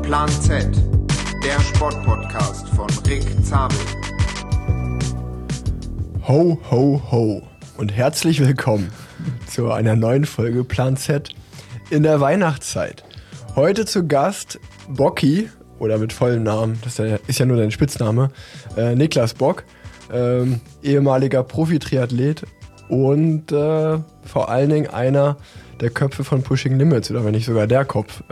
Plan Z, der Sportpodcast von Rick Zabel. Ho, ho, ho und herzlich willkommen zu einer neuen Folge Plan Z in der Weihnachtszeit. Heute zu Gast Bocki, oder mit vollem Namen, das ist ja nur dein Spitzname, Niklas Bock, ehemaliger Profi-Triathlet und vor allen Dingen einer der Köpfe von Pushing Limits, oder wenn nicht sogar der Kopf.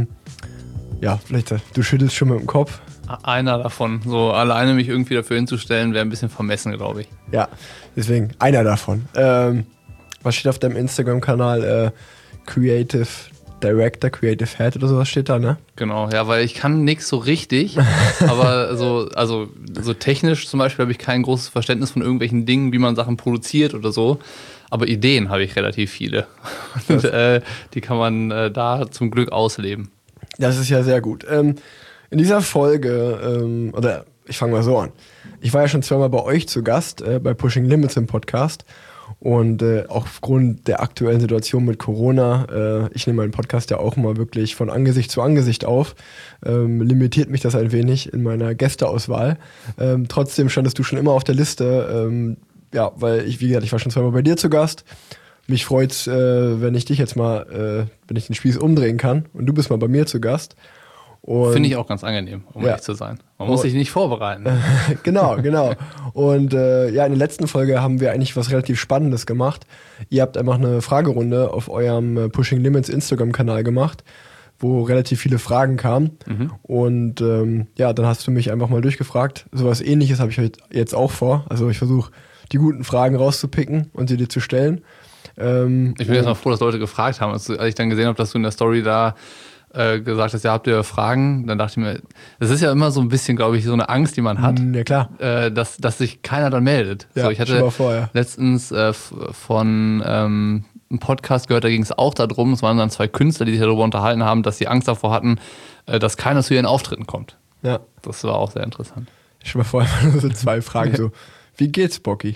Ja, vielleicht, du schüttelst schon mit dem Kopf. Einer davon. So alleine mich irgendwie dafür hinzustellen, wäre ein bisschen vermessen, glaube ich. Ja, deswegen einer davon. Was steht auf deinem Instagram-Kanal? Creative Director, Creative Head oder sowas steht da, ne? Genau, ja, weil ich kann nichts so richtig, aber so technisch zum Beispiel habe ich kein großes Verständnis von irgendwelchen Dingen, wie man Sachen produziert oder so. Aber Ideen habe ich relativ viele. Und die kann man da zum Glück ausleben. Das ist ja sehr gut. In dieser Folge, oder ich fange mal so an. Ich war ja schon zweimal bei euch zu Gast, bei Pushing Limits im Podcast. Und auch aufgrund der aktuellen Situation mit Corona, ich nehme meinen Podcast ja auch immer wirklich von Angesicht zu Angesicht auf, limitiert mich das ein wenig in meiner Gästeauswahl. Trotzdem standest du schon immer auf der Liste, ja, weil wie gesagt, ich war schon zweimal bei dir zu Gast. Mich freut's, wenn ich dich jetzt mal, wenn ich den Spieß umdrehen kann und du bist mal bei mir zu Gast. Finde ich auch ganz angenehm, um ehrlich zu sein. Man muss sich nicht vorbereiten. Genau. Und in der letzten Folge haben wir eigentlich was relativ Spannendes gemacht. Ihr habt einfach eine Fragerunde auf eurem Pushing Limits Instagram-Kanal gemacht, wo relativ viele Fragen kamen. Mhm. Und dann hast du mich einfach mal durchgefragt. Sowas Ähnliches habe ich jetzt auch vor. Also ich versuche, die guten Fragen rauszupicken und sie dir zu stellen. Ich bin jetzt mal froh, dass Leute gefragt haben. Als ich dann gesehen habe, dass du in der Story da gesagt hast, ja, habt ihr Fragen? Dann dachte ich mir, das ist ja immer so ein bisschen, glaube ich, so eine Angst, die man hat, ja, klar. Dass sich keiner dann meldet. Ja, so, ich hatte letztens von einem Podcast gehört, da ging es auch darum, es waren dann zwei Künstler, die sich darüber unterhalten haben, dass sie Angst davor hatten, dass keiner zu ihren Auftritten kommt. Ja. Das war auch sehr interessant. Ich stelle mir vor, so zwei Fragen so. Wie geht's, Bocki?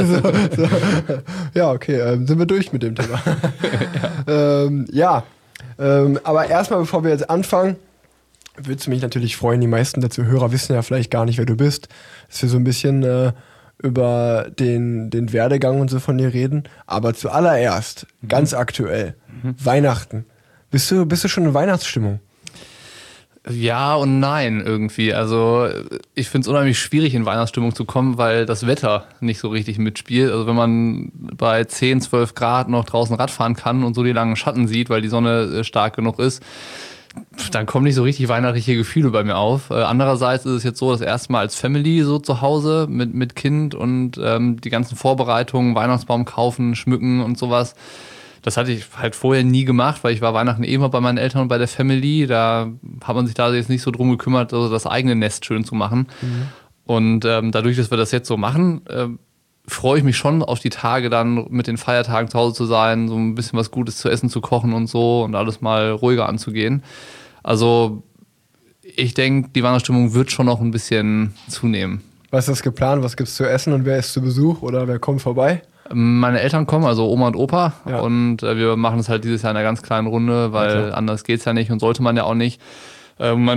Ja, okay, sind wir durch mit dem Thema. Aber erstmal, bevor wir jetzt anfangen, würde es mich natürlich freuen, die meisten der Zuhörer wissen ja vielleicht gar nicht, wer du bist, dass wir so ein bisschen über den Werdegang und so von dir reden. Aber zuallererst, ganz aktuell, Weihnachten. Bist du schon in Weihnachtsstimmung? Ja und nein irgendwie. Also ich finde es unheimlich schwierig, in Weihnachtsstimmung zu kommen, weil das Wetter nicht so richtig mitspielt. Also wenn man bei 10, 12 Grad noch draußen Radfahren kann und so die langen Schatten sieht, weil die Sonne stark genug ist, dann kommen nicht so richtig weihnachtliche Gefühle bei mir auf. Andererseits ist es jetzt so, das erste Mal als Family so zu Hause mit Kind und die ganzen Vorbereitungen, Weihnachtsbaum kaufen, schmücken und sowas. Das hatte ich halt vorher nie gemacht, weil ich war Weihnachten immer bei meinen Eltern und bei der Family. Da hat man sich da jetzt nicht so drum gekümmert, also das eigene Nest schön zu machen. Mhm. Und dadurch, dass wir das jetzt so machen, freue ich mich schon auf die Tage dann mit den Feiertagen zu Hause zu sein, so ein bisschen was Gutes zu essen zu kochen und so und alles mal ruhiger anzugehen. Also ich denke, die Weihnachtsstimmung wird schon noch ein bisschen zunehmen. Was ist geplant? Was gibt's zu essen und wer ist zu Besuch oder wer kommt vorbei? Meine Eltern kommen, also Oma und Opa, und wir machen es halt dieses Jahr in einer ganz kleinen Runde, weil anders geht's ja nicht und sollte man ja auch nicht. Meine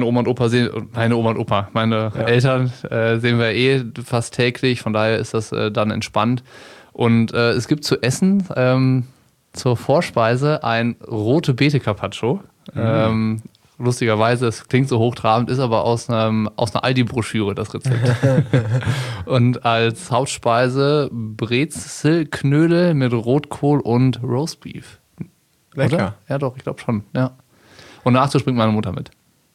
Eltern sehen wir fast täglich, von daher ist das dann entspannt. Und es gibt zu essen zur Vorspeise ein rote Beete Carpaccio. Lustigerweise, es klingt so hochtrabend, ist aber aus einer Aldi-Broschüre das Rezept. Und als Hauptspeise Brezelknödel mit Rotkohl und Roastbeef. Lecker. Oder? Ja doch, ich glaube schon. Ja. Und Nachtisch bringt meine Mutter mit.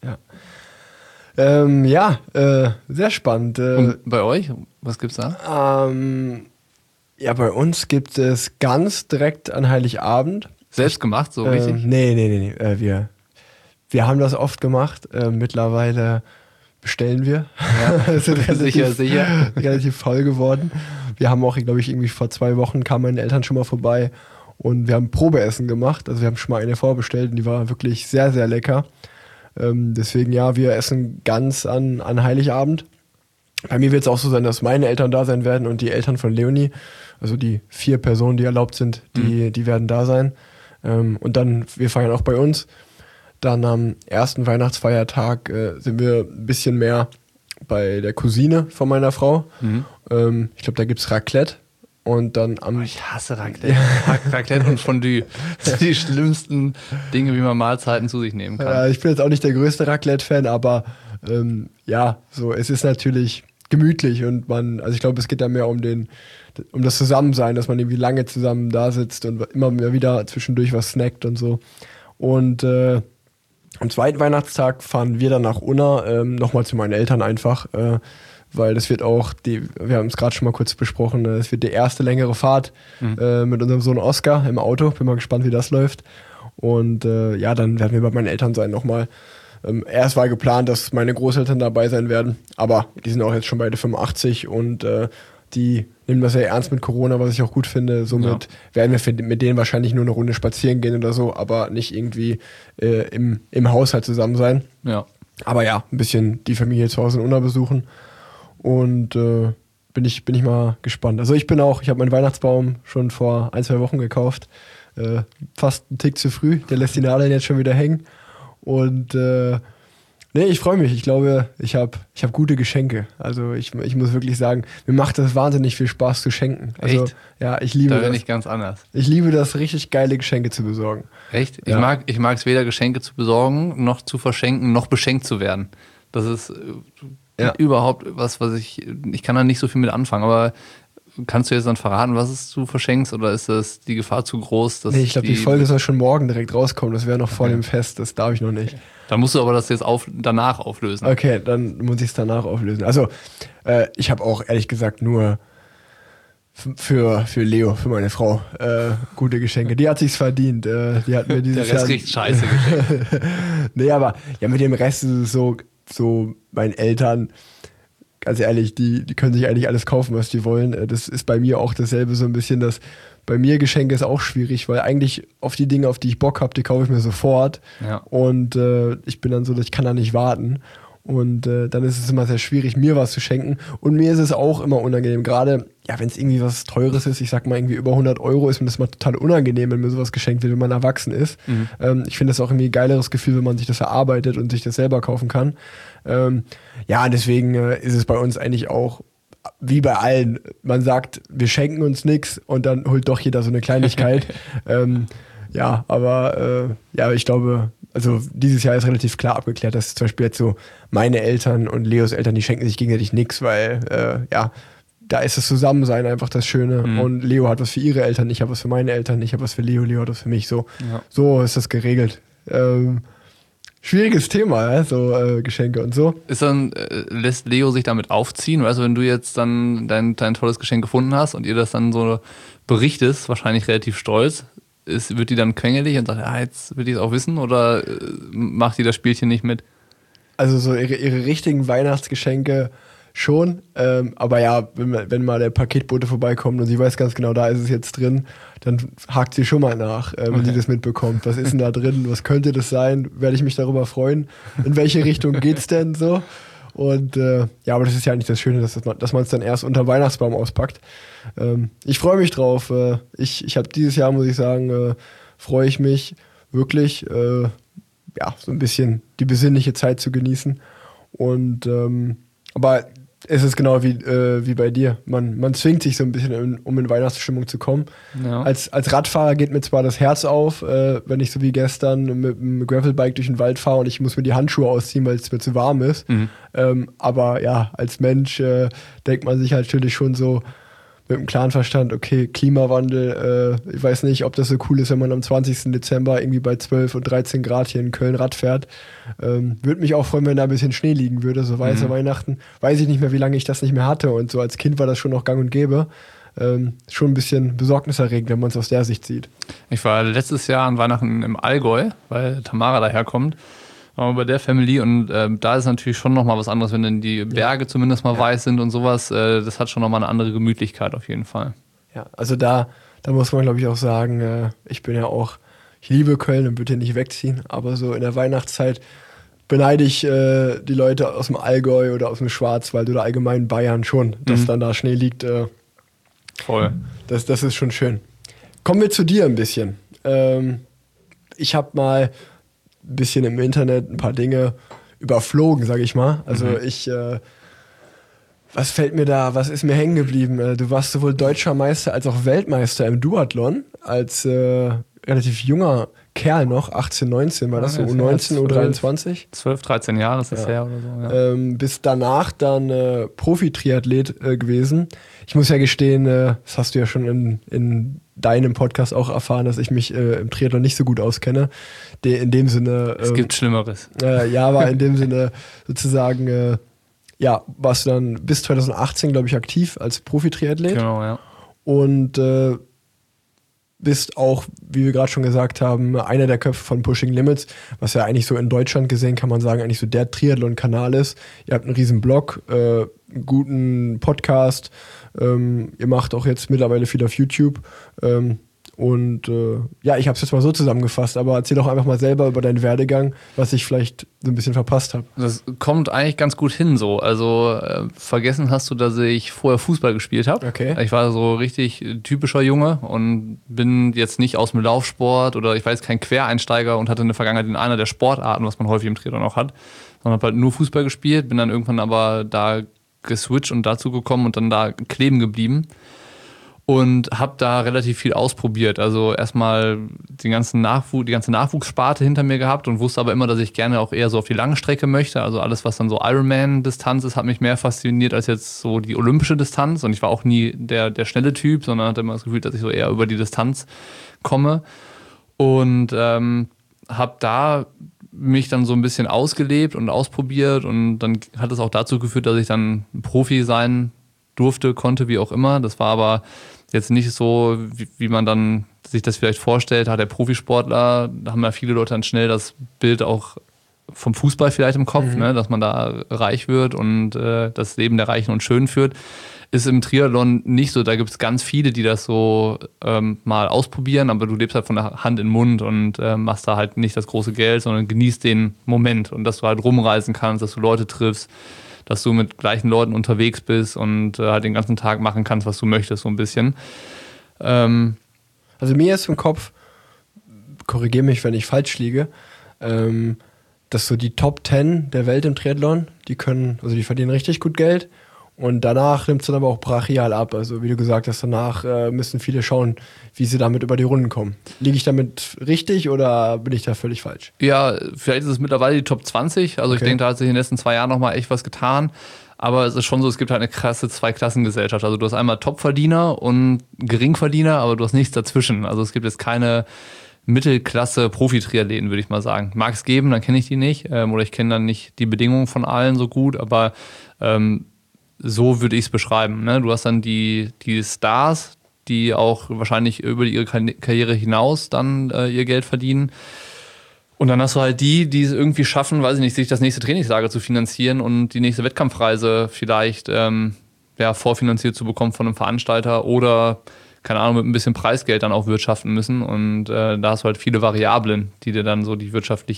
Ja. Sehr spannend. Und bei euch? Was gibt's da? Bei uns gibt es ganz direkt an Heiligabend. Selbst gemacht, so richtig? Nee. Wir haben das oft gemacht. Mittlerweile bestellen wir. Ja, sind sicher. Relativ voll geworden. Wir haben auch, glaube ich, irgendwie vor 2 Wochen kamen meine Eltern schon mal vorbei und wir haben Probeessen gemacht. Also wir haben schon mal eine vorbestellt und die war wirklich sehr, sehr lecker. Deswegen wir essen ganz an Heiligabend. Bei mir wird es auch so sein, dass meine Eltern da sein werden und die Eltern von Leonie, also die 4 Personen, die erlaubt sind, die werden da sein. Und dann, wir feiern auch bei uns. Dann am ersten Weihnachtsfeiertag sind wir ein bisschen mehr bei der Cousine von meiner Frau. Ich glaube, da gibt es Raclette. Und dann Ich hasse Raclette. Raclette und Fondue. Das sind die schlimmsten Dinge, wie man Mahlzeiten zu sich nehmen kann. Ich bin jetzt auch nicht der größte Raclette-Fan, aber es ist natürlich gemütlich und also ich glaube, es geht da mehr um das Zusammensein, dass man irgendwie lange zusammen da sitzt und immer wieder zwischendurch was snackt und so. Und am zweiten Weihnachtstag fahren wir dann nach Unna, nochmal zu meinen Eltern einfach, weil das wird auch, wir haben es gerade schon mal kurz besprochen, es wird die erste längere Fahrt mit unserem Sohn Oscar im Auto. Bin mal gespannt, wie das läuft. Und dann werden wir bei meinen Eltern sein nochmal. Erst war geplant, dass meine Großeltern dabei sein werden, aber die sind auch jetzt schon beide 85 und die nehmen das ja ernst mit Corona, was ich auch gut finde. Somit werden wir mit denen wahrscheinlich nur eine Runde spazieren gehen oder so, aber nicht irgendwie im Haushalt zusammen sein. Ja. Aber ja, ein bisschen die Familie zu Hause in Unna besuchen. Und bin ich mal gespannt. Also ich habe meinen Weihnachtsbaum schon vor 1-2 Wochen gekauft. Fast einen Tick zu früh. Der lässt die Nadeln jetzt schon wieder hängen. Und ich freue mich. Ich glaube, ich hab gute Geschenke. Also ich muss wirklich sagen, mir macht das wahnsinnig viel Spaß zu schenken. Also, echt? Ja, ich liebe das. Da bin ich ganz anders. Ich liebe das, richtig geile Geschenke zu besorgen. Echt? Ja. Ich mag es weder Geschenke zu besorgen, noch zu verschenken, noch beschenkt zu werden. Das ist überhaupt was ich kann da nicht so viel mit anfangen, aber kannst du jetzt dann verraten, was es du verschenkst, oder ist das die Gefahr zu groß? Dass ich glaube, die Folge soll schon morgen direkt rauskommen, das wäre noch vor dem Fest, das darf ich noch nicht. Dann musst du aber das jetzt danach auflösen. Okay, dann muss ich es danach auflösen. Also, ich habe auch ehrlich gesagt nur für Leo, für meine Frau, gute Geschenke. Die hat sich's verdient. Die hat mir dieses Der Rest Jahr kriegt scheiße Geschenke. Nee, aber ja, mit dem Rest ist es so meinen Eltern, ganz ehrlich, die können sich eigentlich alles kaufen, was die wollen. Das ist bei mir auch dasselbe so ein bisschen, dass bei mir Geschenke ist auch schwierig, weil eigentlich auf die Dinge, auf die ich Bock habe, die kaufe ich mir sofort. Ja. Und ich bin dann so, ich kann da nicht warten. Und dann ist es immer sehr schwierig, mir was zu schenken. Und mir ist es auch immer unangenehm. Gerade, wenn es irgendwie was Teures ist, ich sag mal irgendwie über 100 Euro, ist mir das mal total unangenehm, wenn mir sowas geschenkt wird, wenn man erwachsen ist. Ich finde das auch irgendwie ein geileres Gefühl, wenn man sich das erarbeitet und sich das selber kaufen kann. Deswegen ist es bei uns eigentlich auch wie bei allen. Man sagt, wir schenken uns nichts und dann holt doch jeder so eine Kleinigkeit. Ich glaube, also dieses Jahr ist relativ klar abgeklärt, dass zum Beispiel jetzt so meine Eltern und Leos Eltern, die schenken sich gegenseitig nichts, weil da ist das Zusammensein einfach das Schöne. Und Leo hat was für ihre Eltern, ich habe was für meine Eltern, ich habe was für Leo hat was für mich. So ist das geregelt. Schwieriges Thema, so Geschenke und so. Lässt Leo sich damit aufziehen? Weißt du, wenn du jetzt dann dein tolles Geschenk gefunden hast und ihr das dann so berichtest, wahrscheinlich relativ stolz, wird die dann quengelig und sagt, jetzt will ich es auch wissen, oder macht die das Spielchen nicht mit? Also so ihre richtigen Weihnachtsgeschenke schon, aber ja, wenn mal der Paketbote vorbeikommt und sie weiß ganz genau, da ist es jetzt drin, dann hakt sie schon mal nach, wenn sie das mitbekommt. Was ist denn da drin? Was könnte das sein? Werde ich mich darüber freuen? In welche Richtung geht's denn so? Und aber das ist ja nicht das Schöne, dass man es dann erst unter Weihnachtsbaum auspackt. Ich freue mich drauf. Ich habe dieses Jahr, muss ich sagen, freue ich mich wirklich, so ein bisschen die besinnliche Zeit zu genießen. Und aber es ist genau wie bei dir. Man zwingt sich so ein bisschen, um in Weihnachtsstimmung zu kommen. Ja. Als Radfahrer geht mir zwar das Herz auf, wenn ich so wie gestern mit dem Gravelbike durch den Wald fahre und ich muss mir die Handschuhe ausziehen, weil es mir zu warm ist. Aber ja, als Mensch denkt man sich halt natürlich schon so mit einem klaren Verstand, okay, Klimawandel, ich weiß nicht, ob das so cool ist, wenn man am 20. Dezember irgendwie bei 12 und 13 Grad hier in Köln Rad fährt. Würde mich auch freuen, wenn da ein bisschen Schnee liegen würde, so weiße Weihnachten. Weiß ich nicht mehr, wie lange ich das nicht mehr hatte, und so als Kind war das schon noch gang und gäbe. Schon ein bisschen besorgniserregend, wenn man es aus der Sicht sieht. Ich war letztes Jahr an Weihnachten im Allgäu, weil Tamara daherkommt. Waren wir bei der Family, und da ist natürlich schon nochmal was anderes, wenn dann die Berge zumindest mal weiß sind und sowas. Das hat schon nochmal eine andere Gemütlichkeit auf jeden Fall. Ja, also da muss man, glaube ich, auch sagen, ich liebe Köln und würde hier nicht wegziehen, aber so in der Weihnachtszeit beneide ich die Leute aus dem Allgäu oder aus dem Schwarzwald oder allgemein Bayern schon, dass dann da Schnee liegt. Voll. Das ist schon schön. Kommen wir zu dir ein bisschen. Ich habe mal bisschen im Internet ein paar Dinge überflogen, sage ich mal. Also was ist mir hängen geblieben? Du warst sowohl deutscher Meister als auch Weltmeister im Duathlon als relativ junger Kerl noch, 18, 19 war das so, U19, U23? 12, 13 Jahre ist das her oder so. Ja. Bis danach dann Profi-Triathlet gewesen. Ich muss ja gestehen, das hast du ja schon in deinem Podcast auch erfahren, dass ich mich im Triathlon nicht so gut auskenne. In dem Sinne... es gibt Schlimmeres. Ja, aber in dem Sinne sozusagen... warst du dann bis 2018, glaube ich, aktiv als Profi-Triathlet. Genau, ja. Und bist auch, wie wir gerade schon gesagt haben, einer der Köpfe von Pushing Limits, was ja eigentlich so in Deutschland gesehen, kann man sagen, eigentlich so der Triathlon-Kanal ist. Ihr habt einen riesen Blog, einen guten Podcast, ihr macht auch jetzt mittlerweile viel auf YouTube. Ich habe es jetzt mal so zusammengefasst, aber erzähl doch einfach mal selber über deinen Werdegang, was ich vielleicht so ein bisschen verpasst habe. Das kommt eigentlich ganz gut hin so. Also vergessen hast du, dass ich vorher Fußball gespielt habe. Okay. Ich war so richtig typischer Junge und bin jetzt nicht aus dem Laufsport oder ich war jetzt kein Quereinsteiger und hatte eine Vergangenheit in einer der Sportarten, was man häufig im Triathlon auch hat, sondern habe halt nur Fußball gespielt, bin dann irgendwann aber da geswitcht und dazu gekommen und dann da kleben geblieben. Und habe da relativ viel ausprobiert. Also erstmal die ganze Nachwuchssparte hinter mir gehabt und wusste aber immer, dass ich gerne auch eher so auf die lange Strecke möchte. Also alles, was dann so Ironman-Distanz ist, hat mich mehr fasziniert als jetzt so die olympische Distanz. Und ich war auch nie der schnelle Typ, sondern hatte immer das Gefühl, dass ich so eher über die Distanz komme. Und habe da mich dann so ein bisschen ausgelebt und ausprobiert. Und dann hat es auch dazu geführt, dass ich dann Profi sein durfte, konnte, wie auch immer. Das war aber jetzt nicht so, wie man dann sich das vielleicht vorstellt, der Profisportler, da haben ja viele Leute dann schnell das Bild auch vom Fußball vielleicht im Kopf, ne, dass man da reich wird und das Leben der Reichen und Schönen führt. Ist im Triathlon nicht so, da gibt es ganz viele, die das so mal ausprobieren, aber du lebst halt von der Hand in den Mund und machst da halt nicht das große Geld, sondern genießt den Moment und dass du halt rumreisen kannst, dass du Leute triffst, dass du mit gleichen Leuten unterwegs bist und halt den ganzen Tag machen kannst, was du möchtest, so ein bisschen. Also mir ist im Kopf, korrigiere mich, wenn ich falsch liege, dass so die Top 10 der Welt im Triathlon, die verdienen richtig gut Geld und danach nimmt es dann aber auch brachial ab. Also wie du gesagt hast, danach müssen viele schauen, wie sie damit über die Runden kommen. Liege ich damit richtig oder bin ich da völlig falsch? Ja, vielleicht ist es mittlerweile die Top 20. Also ich denke, da hat sich in den letzten 2 Jahren nochmal echt was getan. Aber es ist schon so, es gibt halt eine krasse Zweiklassengesellschaft. Also du hast einmal Topverdiener und Geringverdiener, aber du hast nichts dazwischen. Also es gibt jetzt keine Mittelklasse-Profi-Triathleten, würde ich mal sagen. Mag es geben, dann kenne ich die nicht. Oder ich kenne dann nicht die Bedingungen von allen so gut, aber so würde ich es beschreiben. Ne? Du hast dann die Stars, die auch wahrscheinlich über ihre Karriere hinaus dann ihr Geld verdienen. Und dann hast du halt die es irgendwie schaffen, weiß ich nicht, sich das nächste Trainingslager zu finanzieren und die nächste Wettkampfreise vielleicht vorfinanziert zu bekommen von einem Veranstalter oder, keine Ahnung, mit ein bisschen Preisgeld dann auch wirtschaften müssen. Und da hast du halt viele Variablen, die dir dann so die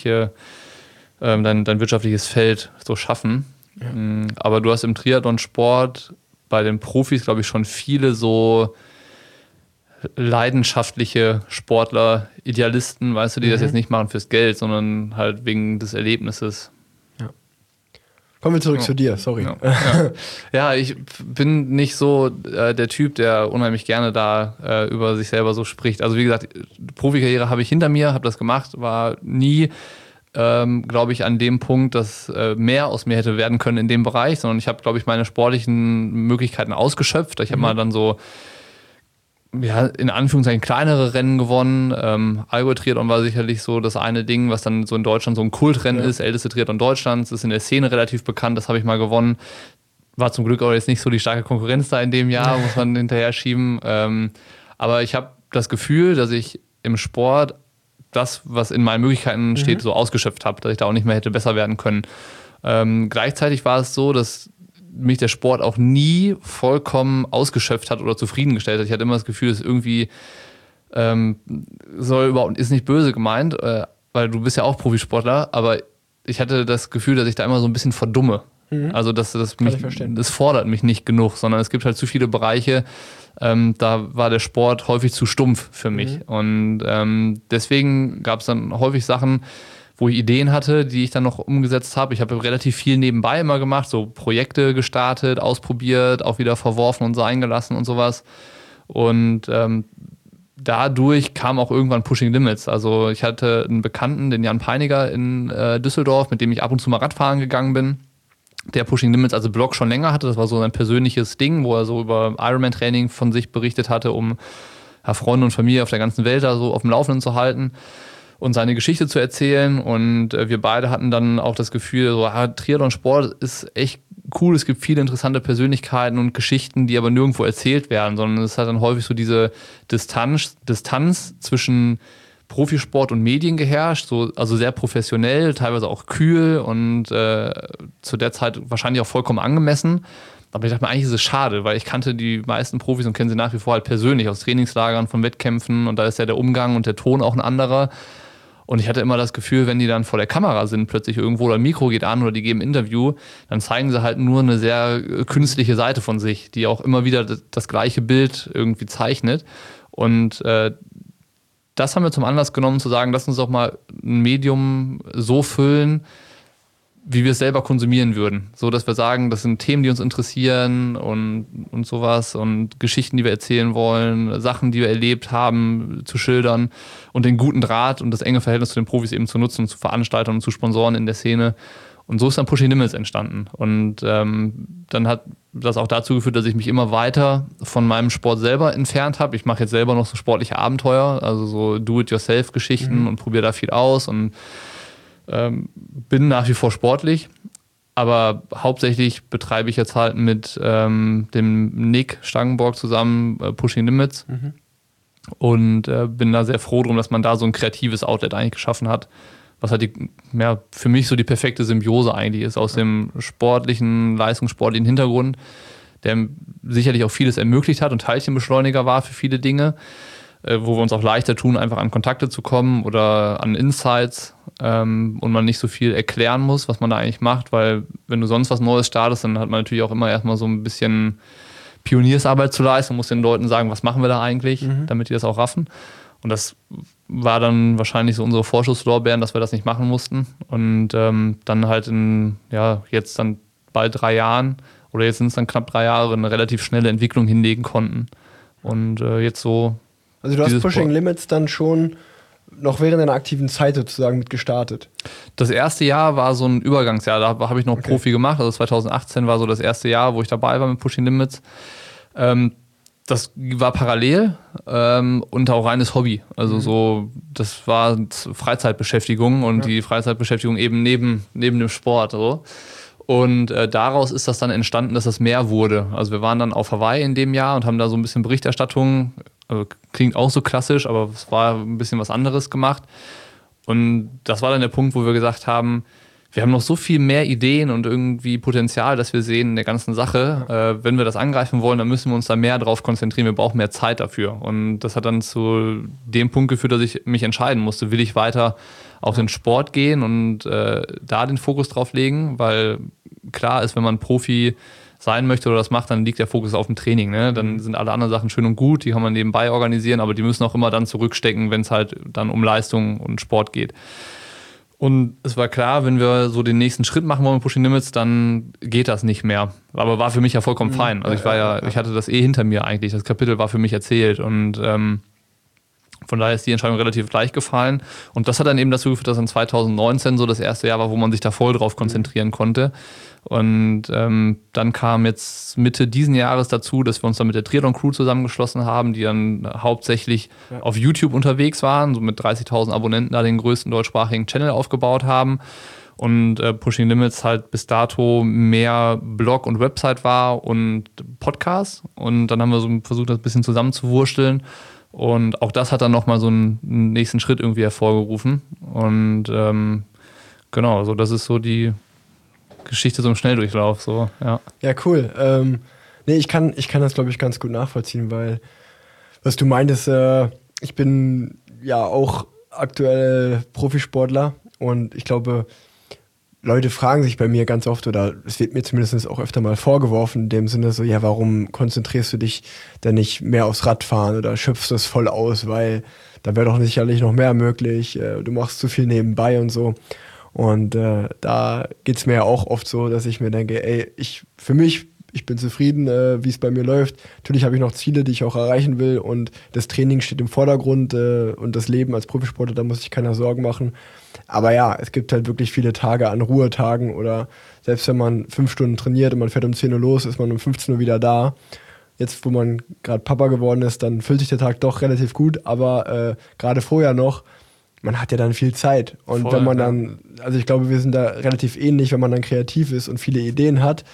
dein wirtschaftliches Feld so schaffen. Ja. Aber du hast im Triathlon-Sport bei den Profis, glaube ich, schon viele so leidenschaftliche Sportler, Idealisten, weißt du, die das jetzt nicht machen fürs Geld, sondern halt wegen des Erlebnisses. Ja. Kommen wir zurück zu dir, sorry. Ja, ich bin nicht so der Typ, der unheimlich gerne da über sich selber so spricht. Also wie gesagt, Profikarriere habe ich hinter mir, habe das gemacht, war nie glaube ich, an dem Punkt, dass mehr aus mir hätte werden können in dem Bereich, sondern ich habe, glaube ich, meine sportlichen Möglichkeiten ausgeschöpft. Ich habe mal dann so, in Anführungszeichen kleinere Rennen gewonnen. Allgäu-Triathlon war sicherlich so das eine Ding, was dann so in Deutschland so ein Kultrennen ist, älteste Triathlon Deutschlands, ist in der Szene relativ bekannt, das habe ich mal gewonnen. War zum Glück auch jetzt nicht so die starke Konkurrenz da in dem Jahr, muss man hinterher schieben. Aber ich habe das Gefühl, dass ich im Sport das, was in meinen Möglichkeiten steht, so ausgeschöpft habe, dass ich da auch nicht mehr hätte besser werden können. Gleichzeitig war es so, dass mich der Sport auch nie vollkommen ausgeschöpft hat oder zufriedengestellt hat. Ich hatte immer das Gefühl, dass irgendwie ist nicht böse gemeint, weil du bist ja auch Profisportler, aber ich hatte das Gefühl, dass ich da immer so ein bisschen verdumme. Also das fordert mich nicht genug, sondern es gibt halt zu viele Bereiche, da war der Sport häufig zu stumpf für mich. Und deswegen gab es dann häufig Sachen, wo ich Ideen hatte, die ich dann noch umgesetzt habe. Ich habe relativ viel nebenbei immer gemacht, so Projekte gestartet, ausprobiert, auch wieder verworfen und sein gelassen und sowas. Und dadurch kam auch irgendwann Pushing Limits. Also ich hatte einen Bekannten, den Jan Peiniger in Düsseldorf, mit dem ich ab und zu mal Radfahren gegangen bin, der Pushing Limits als Blog schon länger hatte. Das war so ein persönliches Ding, wo er so über Ironman-Training von sich berichtet hatte, um Freunde und Familie auf der ganzen Welt da so auf dem Laufenden zu halten und seine Geschichte zu erzählen. Und wir beide hatten dann auch das Gefühl, so, Triathlon-Sport ist echt cool. Es gibt viele interessante Persönlichkeiten und Geschichten, die aber nirgendwo erzählt werden, sondern es hat dann häufig so diese Distanz zwischen Profisport und Medien geherrscht, so, also sehr professionell, teilweise auch kühl und zu der Zeit wahrscheinlich auch vollkommen angemessen. Aber ich dachte mir, eigentlich ist es schade, weil ich kannte die meisten Profis und kenne sie nach wie vor halt persönlich aus Trainingslagern, von Wettkämpfen, und da ist ja der Umgang und der Ton auch ein anderer. Und ich hatte immer das Gefühl, wenn die dann vor der Kamera sind, plötzlich irgendwo, oder ein Mikro geht an oder die geben ein Interview, dann zeigen sie halt nur eine sehr künstliche Seite von sich, die auch immer wieder das gleiche Bild irgendwie zeichnet. Und das haben wir zum Anlass genommen, zu sagen, lass uns doch mal ein Medium so füllen, wie wir es selber konsumieren würden. So, dass wir sagen, das sind Themen, die uns interessieren und sowas und Geschichten, die wir erzählen wollen, Sachen, die wir erlebt haben, zu schildern und den guten Draht und das enge Verhältnis zu den Profis eben zu nutzen, zu Veranstaltern und zu Sponsoren in der Szene. Und so ist dann Pushing Limits entstanden. Und dann hat das auch dazu geführt, dass ich mich immer weiter von meinem Sport selber entfernt habe. Ich mache jetzt selber noch so sportliche Abenteuer, also so Do-it-yourself-Geschichten und probiere da viel aus und bin nach wie vor sportlich, aber hauptsächlich betreibe ich jetzt halt mit dem Nick Stangenborg zusammen Pushing Limits und bin da sehr froh drum, dass man da so ein kreatives Outlet eigentlich geschaffen hat, was halt für mich so die perfekte Symbiose eigentlich ist aus dem sportlichen, leistungssportlichen Hintergrund, der sicherlich auch vieles ermöglicht hat und Teilchenbeschleuniger war für viele Dinge, wo wir uns auch leichter tun, einfach an Kontakte zu kommen oder an Insights und man nicht so viel erklären muss, was man da eigentlich macht, weil wenn du sonst was Neues startest, dann hat man natürlich auch immer erstmal so ein bisschen Pioniersarbeit zu leisten und muss den Leuten sagen, was machen wir da eigentlich, damit die das auch raffen. Und das war dann wahrscheinlich so unsere Vorschusslorbeeren, dass wir das nicht machen mussten. Und dann halt jetzt dann bald 3 Jahren oder jetzt sind es dann knapp 3 Jahre, eine relativ schnelle Entwicklung hinlegen konnten. Und jetzt so. Also du hast Pushing Limits dann schon noch während deiner aktiven Zeit sozusagen mit gestartet. Das erste Jahr war so ein Übergangsjahr, da habe ich noch Profi gemacht, also 2018 war so das erste Jahr, wo ich dabei war mit Pushing Limits. Das war parallel und auch reines Hobby, also so, das war Freizeitbeschäftigung und die Freizeitbeschäftigung eben neben dem Sport, so. Und daraus ist das dann entstanden, dass das mehr wurde. Also wir waren dann auf Hawaii in dem Jahr und haben da so ein bisschen Berichterstattung, also klingt auch so klassisch, aber es war ein bisschen was anderes gemacht. Und das war dann der Punkt, wo wir gesagt haben, wir haben noch so viel mehr Ideen und irgendwie Potenzial, das wir sehen in der ganzen Sache. Wenn wir das angreifen wollen, dann müssen wir uns da mehr drauf konzentrieren. Wir brauchen mehr Zeit dafür. Und das hat dann zu dem Punkt geführt, dass ich mich entscheiden musste, will ich weiter auf den Sport gehen und da den Fokus drauf legen, weil klar ist, wenn man Profi sein möchte oder das macht, dann liegt der Fokus auf dem Training. Ne? Dann sind alle anderen Sachen schön und gut, die kann man nebenbei organisieren, aber die müssen auch immer dann zurückstecken, wenn es halt dann um Leistung und Sport geht. Und es war klar, wenn wir so den nächsten Schritt machen wollen mit Pushing Limits, dann geht das nicht mehr. Aber war für mich ja vollkommen fein. Also ich hatte das hinter mir eigentlich. Das Kapitel war für mich erzählt und von daher ist die Entscheidung relativ leicht gefallen. Und das hat dann eben dazu geführt, dass in 2019 so das erste Jahr war, wo man sich da voll drauf konzentrieren konnte. Und dann kam jetzt Mitte diesen Jahres dazu, dass wir uns dann mit der Triathlon-Crew zusammengeschlossen haben, die dann hauptsächlich auf YouTube unterwegs waren, so mit 30.000 Abonnenten da den größten deutschsprachigen Channel aufgebaut haben. Und Pushing Limits halt bis dato mehr Blog und Website war und Podcast. Und dann haben wir so versucht, das ein bisschen zusammenzuwursteln. Und auch das hat dann nochmal so einen nächsten Schritt irgendwie hervorgerufen. Und genau, also das ist so die Geschichte so im Schnelldurchlauf. So, ja. Ja, cool. Ich kann das, glaube ich, ganz gut nachvollziehen, weil, was du meintest, ich bin ja auch aktuell Profisportler und ich glaube, Leute fragen sich bei mir ganz oft, oder es wird mir zumindest auch öfter mal vorgeworfen, in dem Sinne so, ja, warum konzentrierst du dich denn nicht mehr aufs Radfahren oder schöpfst das voll aus, weil da wäre doch sicherlich noch mehr möglich, du machst zu viel nebenbei und so. Und da geht's mir ja auch oft so, dass ich mir denke, ey, ich bin zufrieden, wie es bei mir läuft. Natürlich habe ich noch Ziele, die ich auch erreichen will und das Training steht im Vordergrund und das Leben als Profisportler, da muss ich keiner Sorgen machen. Aber ja, es gibt halt wirklich viele Tage an Ruhetagen oder selbst wenn man 5 Stunden trainiert und man fährt um 10 Uhr los, ist man um 15 Uhr wieder da. Jetzt, wo man gerade Papa geworden ist, dann füllt sich der Tag doch relativ gut, aber gerade vorher noch, man hat ja dann viel Zeit. Und Voll, wenn man dann, also ich glaube, wir sind da relativ ähnlich, wenn man dann kreativ ist und viele Ideen hat,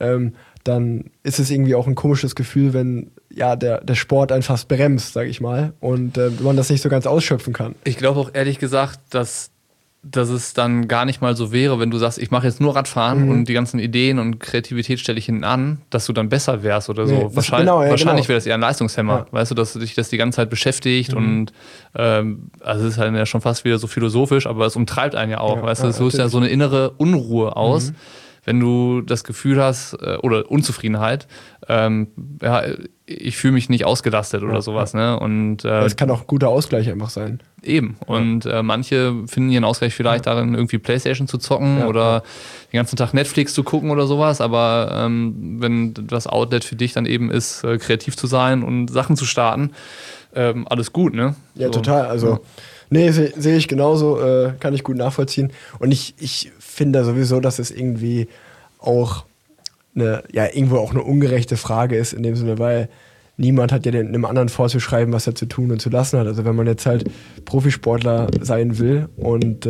dann ist es irgendwie auch ein komisches Gefühl, wenn ja der Sport einen fast bremst, sage ich mal, und man das nicht so ganz ausschöpfen kann. Ich glaube auch ehrlich gesagt, dass es dann gar nicht mal so wäre, wenn du sagst, ich mache jetzt nur Radfahren und die ganzen Ideen und Kreativität stelle ich hinten an, dass du dann besser wärst oder so. Nee, wahrscheinlich wäre das eher ein Leistungshemmer, weißt du, dass dich das die ganze Zeit beschäftigt und also es ist halt ja schon fast wieder so philosophisch, aber es umtreibt einen ja auch, weißt du, es löst ja so eine innere Unruhe aus, wenn du das Gefühl hast, oder Unzufriedenheit, ja, ich fühle mich nicht ausgelastet oder sowas, ne? Und das kann auch ein guter Ausgleich einfach sein. eben. Und manche finden ihren Ausgleich vielleicht darin, irgendwie Playstation zu zocken oder den ganzen Tag Netflix zu gucken oder sowas. Aber wenn das Outlet für dich dann eben ist, kreativ zu sein und Sachen zu starten, alles gut, ne? Ja, so. total. Also, nee, sehe ich genauso, kann ich gut nachvollziehen. Und ich finde sowieso, dass es irgendwie auch irgendwo auch eine ungerechte Frage ist, in dem Sinne, weil niemand hat ja einem anderen vorzuschreiben, was er zu tun und zu lassen hat. Also wenn man jetzt halt Profisportler sein will und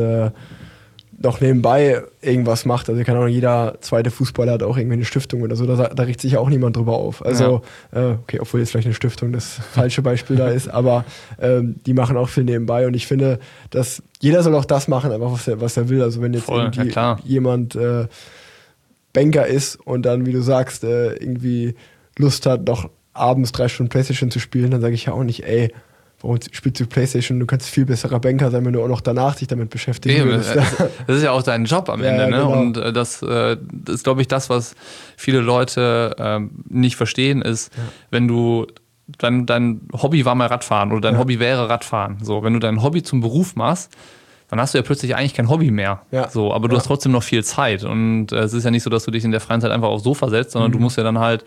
noch nebenbei irgendwas macht, also kann auch jeder zweite Fußballer hat auch irgendwie eine Stiftung oder so, da richtet sich ja auch niemand drüber auf. Also, okay, obwohl jetzt vielleicht eine Stiftung das falsche Beispiel da ist, aber die machen auch viel nebenbei und ich finde, dass jeder soll auch das machen, einfach was er will. Also wenn jetzt jemand Banker ist und dann, wie du sagst, irgendwie Lust hat, noch abends 3 Stunden Playstation zu spielen, dann sage ich ja auch nicht, ey, warum spielst du Playstation? Du kannst viel besserer Banker sein, wenn du auch noch danach dich damit beschäftigen würdest. Das ist ja auch dein Job am Ende, ne? Genau. Und das ist, glaube ich, das, was viele Leute nicht verstehen, ist, wenn du dein Hobby war mal Radfahren oder dein Hobby wäre Radfahren. So, wenn du dein Hobby zum Beruf machst, dann hast du ja plötzlich eigentlich kein Hobby mehr. Ja. So, aber du hast trotzdem noch viel Zeit. Und es ist ja nicht so, dass du dich in der freien Zeit einfach aufs Sofa setzt, sondern du musst ja dann halt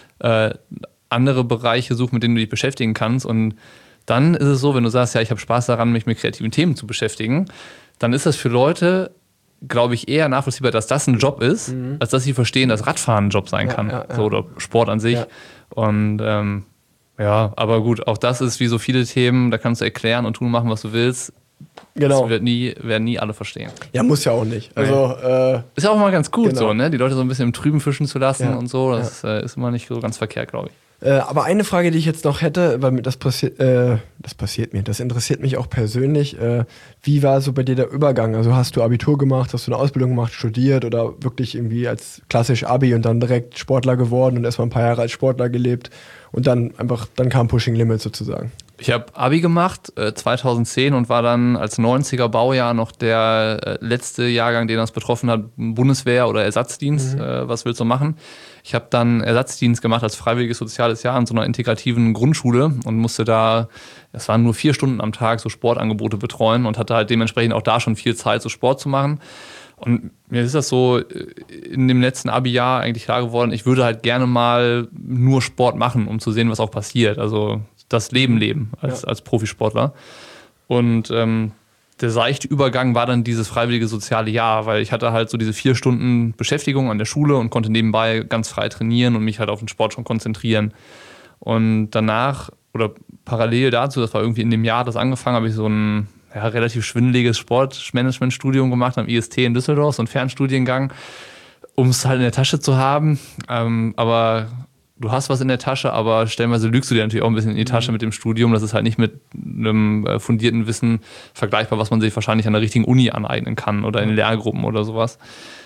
andere Bereiche suchen, mit denen du dich beschäftigen kannst. Und dann ist es so, wenn du sagst, ja, ich habe Spaß daran, mich mit kreativen Themen zu beschäftigen, dann ist das für Leute, glaube ich, eher nachvollziehbar, dass das ein Job ist, als dass sie verstehen, dass Radfahren ein Job sein kann. So, oder Sport an sich. Ja. Und aber gut, auch das ist wie so viele Themen, da kannst du erklären und tun, machen, was du willst. Genau. Das werden nie alle verstehen. Ja, muss ja auch nicht. Also, ist ja auch mal ganz gut, so, ne? Die Leute so ein bisschen im Trüben fischen zu lassen und so. Das ist immer nicht so ganz verkehrt, glaube ich. Aber eine Frage, die ich jetzt noch hätte, weil das interessiert mich auch persönlich. Wie war so bei dir der Übergang? Also hast du Abitur gemacht, hast du eine Ausbildung gemacht, studiert oder wirklich irgendwie als klassisch Abi und dann direkt Sportler geworden und erstmal ein paar Jahre als Sportler gelebt und dann kam Pushing Limits sozusagen? Ich habe Abi gemacht, 2010 und war dann als 90er Baujahr noch der letzte Jahrgang, den das betroffen hat, Bundeswehr oder Ersatzdienst. Was willst du machen? Ich habe dann Ersatzdienst gemacht als freiwilliges soziales Jahr in so einer integrativen Grundschule und musste da, das waren nur 4 Stunden am Tag, so Sportangebote betreuen und hatte halt dementsprechend auch da schon viel Zeit, so Sport zu machen. Und mir ist das so in dem letzten Abi-Jahr eigentlich klar geworden, ich würde halt gerne mal nur Sport machen, um zu sehen, was auch passiert. Also das Leben als Profisportler. Und der seichte Übergang war dann dieses freiwillige soziale Jahr, weil ich hatte halt so diese 4 Stunden Beschäftigung an der Schule und konnte nebenbei ganz frei trainieren und mich halt auf den Sport schon konzentrieren. Und danach oder parallel dazu, das war irgendwie in dem Jahr, das angefangen, habe ich so ein relativ schwindeliges Sportmanagement-Studium gemacht am IST in Düsseldorf, so ein Fernstudiengang, um es halt in der Tasche zu haben. Aber du hast was in der Tasche, aber stellenweise lügst du dir natürlich auch ein bisschen in die Tasche mit dem Studium. Das ist halt nicht mit einem fundierten Wissen vergleichbar, was man sich wahrscheinlich an der richtigen Uni aneignen kann oder in Lehrgruppen oder sowas.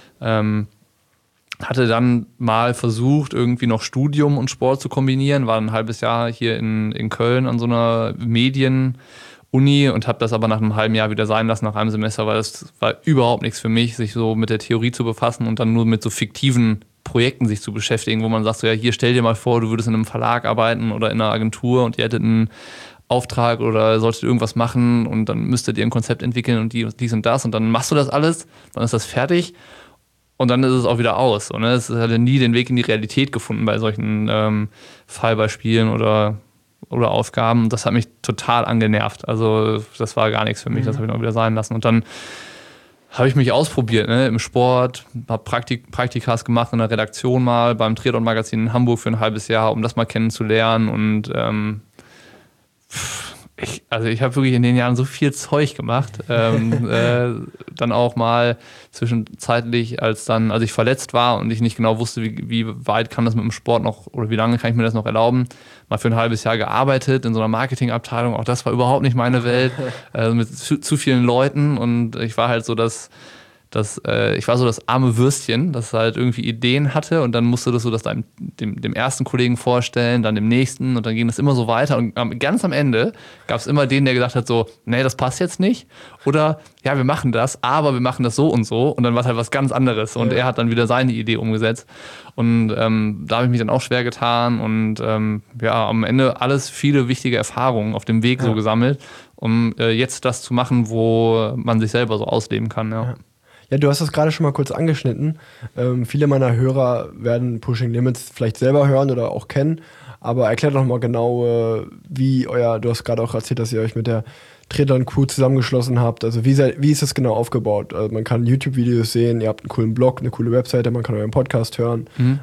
Hatte dann mal versucht, irgendwie noch Studium und Sport zu kombinieren, war ein halbes Jahr hier in Köln an so einer Medienuni Uni und habe das aber nach einem halben Jahr wieder sein lassen, nach einem Semester, weil das war überhaupt nichts für mich, sich so mit der Theorie zu befassen und dann nur mit so fiktiven Projekten sich zu beschäftigen, wo man sagt, so ja, hier stell dir mal vor, du würdest in einem Verlag arbeiten oder in einer Agentur und ihr hättet einen Auftrag oder solltet irgendwas machen und dann müsstet ihr ein Konzept entwickeln und dies und das und dann machst du das alles, dann ist das fertig und dann ist es auch wieder aus. So, ne? Es hat ja nie den Weg in die Realität gefunden bei solchen Fallbeispielen oder Aufgaben. Das hat mich total angenervt. Also das war gar nichts für mich, das habe ich noch wieder sein lassen. Und dann habe ich mich ausprobiert, ne, im Sport, habe Praktikas gemacht in der Redaktion mal, beim Triathlon-Magazin in Hamburg für ein halbes Jahr, um das mal kennenzulernen und ich habe wirklich in den Jahren so viel Zeug gemacht. Dann auch mal zwischenzeitlich, als ich verletzt war und ich nicht genau wusste, wie weit kann das mit dem Sport noch oder wie lange kann ich mir das noch erlauben, mal für ein halbes Jahr gearbeitet in so einer Marketingabteilung. Auch das war überhaupt nicht meine Welt, mit zu vielen Leuten und ich war halt so ich war so das arme Würstchen, das halt irgendwie Ideen hatte und dann musste das so das dem ersten Kollegen vorstellen, dann dem nächsten und dann ging das immer so weiter und ganz am Ende gab es immer den, der gesagt hat so, nee, das passt jetzt nicht oder ja, wir machen das, aber wir machen das so und dann war es halt was ganz anderes und er hat dann wieder seine Idee umgesetzt und da habe ich mich dann auch schwer getan und am Ende viele wichtige Erfahrungen auf dem Weg so gesammelt, um jetzt das zu machen, wo man sich selber so ausleben kann, ja. Ja, du hast das gerade schon mal kurz angeschnitten. Viele meiner Hörer werden Pushing Limits vielleicht selber hören oder auch kennen. Aber erklärt doch mal genau, du hast gerade auch erzählt, dass ihr euch mit der Triathlon-Crew zusammengeschlossen habt. Also wie ist das genau aufgebaut? Also man kann YouTube-Videos sehen, ihr habt einen coolen Blog, eine coole Webseite, man kann euren Podcast hören. Mhm.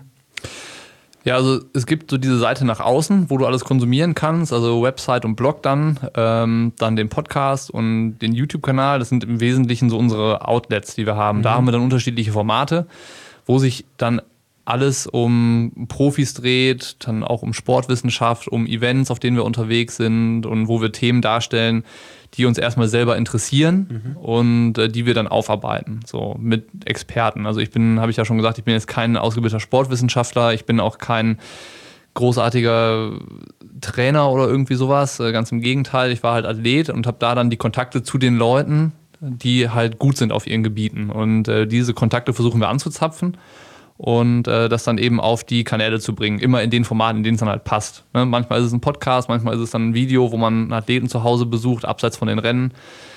Ja, also es gibt so diese Seite nach außen, wo du alles konsumieren kannst, also Website und Blog dann den Podcast und den YouTube-Kanal. Das sind im Wesentlichen so unsere Outlets, die wir haben. Da haben wir dann unterschiedliche Formate, wo sich dann alles um Profis dreht, dann auch um Sportwissenschaft, um Events, auf denen wir unterwegs sind und wo wir Themen darstellen, die uns erstmal selber interessieren und die wir dann aufarbeiten, so mit Experten. Also habe ich ja schon gesagt, ich bin jetzt kein ausgebildeter Sportwissenschaftler, ich bin auch kein großartiger Trainer oder irgendwie sowas, ganz im Gegenteil, ich war halt Athlet und habe da dann die Kontakte zu den Leuten, die halt gut sind auf ihren Gebieten und diese Kontakte versuchen wir anzuzapfen und das dann eben auf die Kanäle zu bringen, immer in den Formaten, in denen es dann halt passt. Ne? Manchmal ist es ein Podcast, manchmal ist es dann ein Video, wo man Athleten zu Hause besucht, abseits von den Rennen.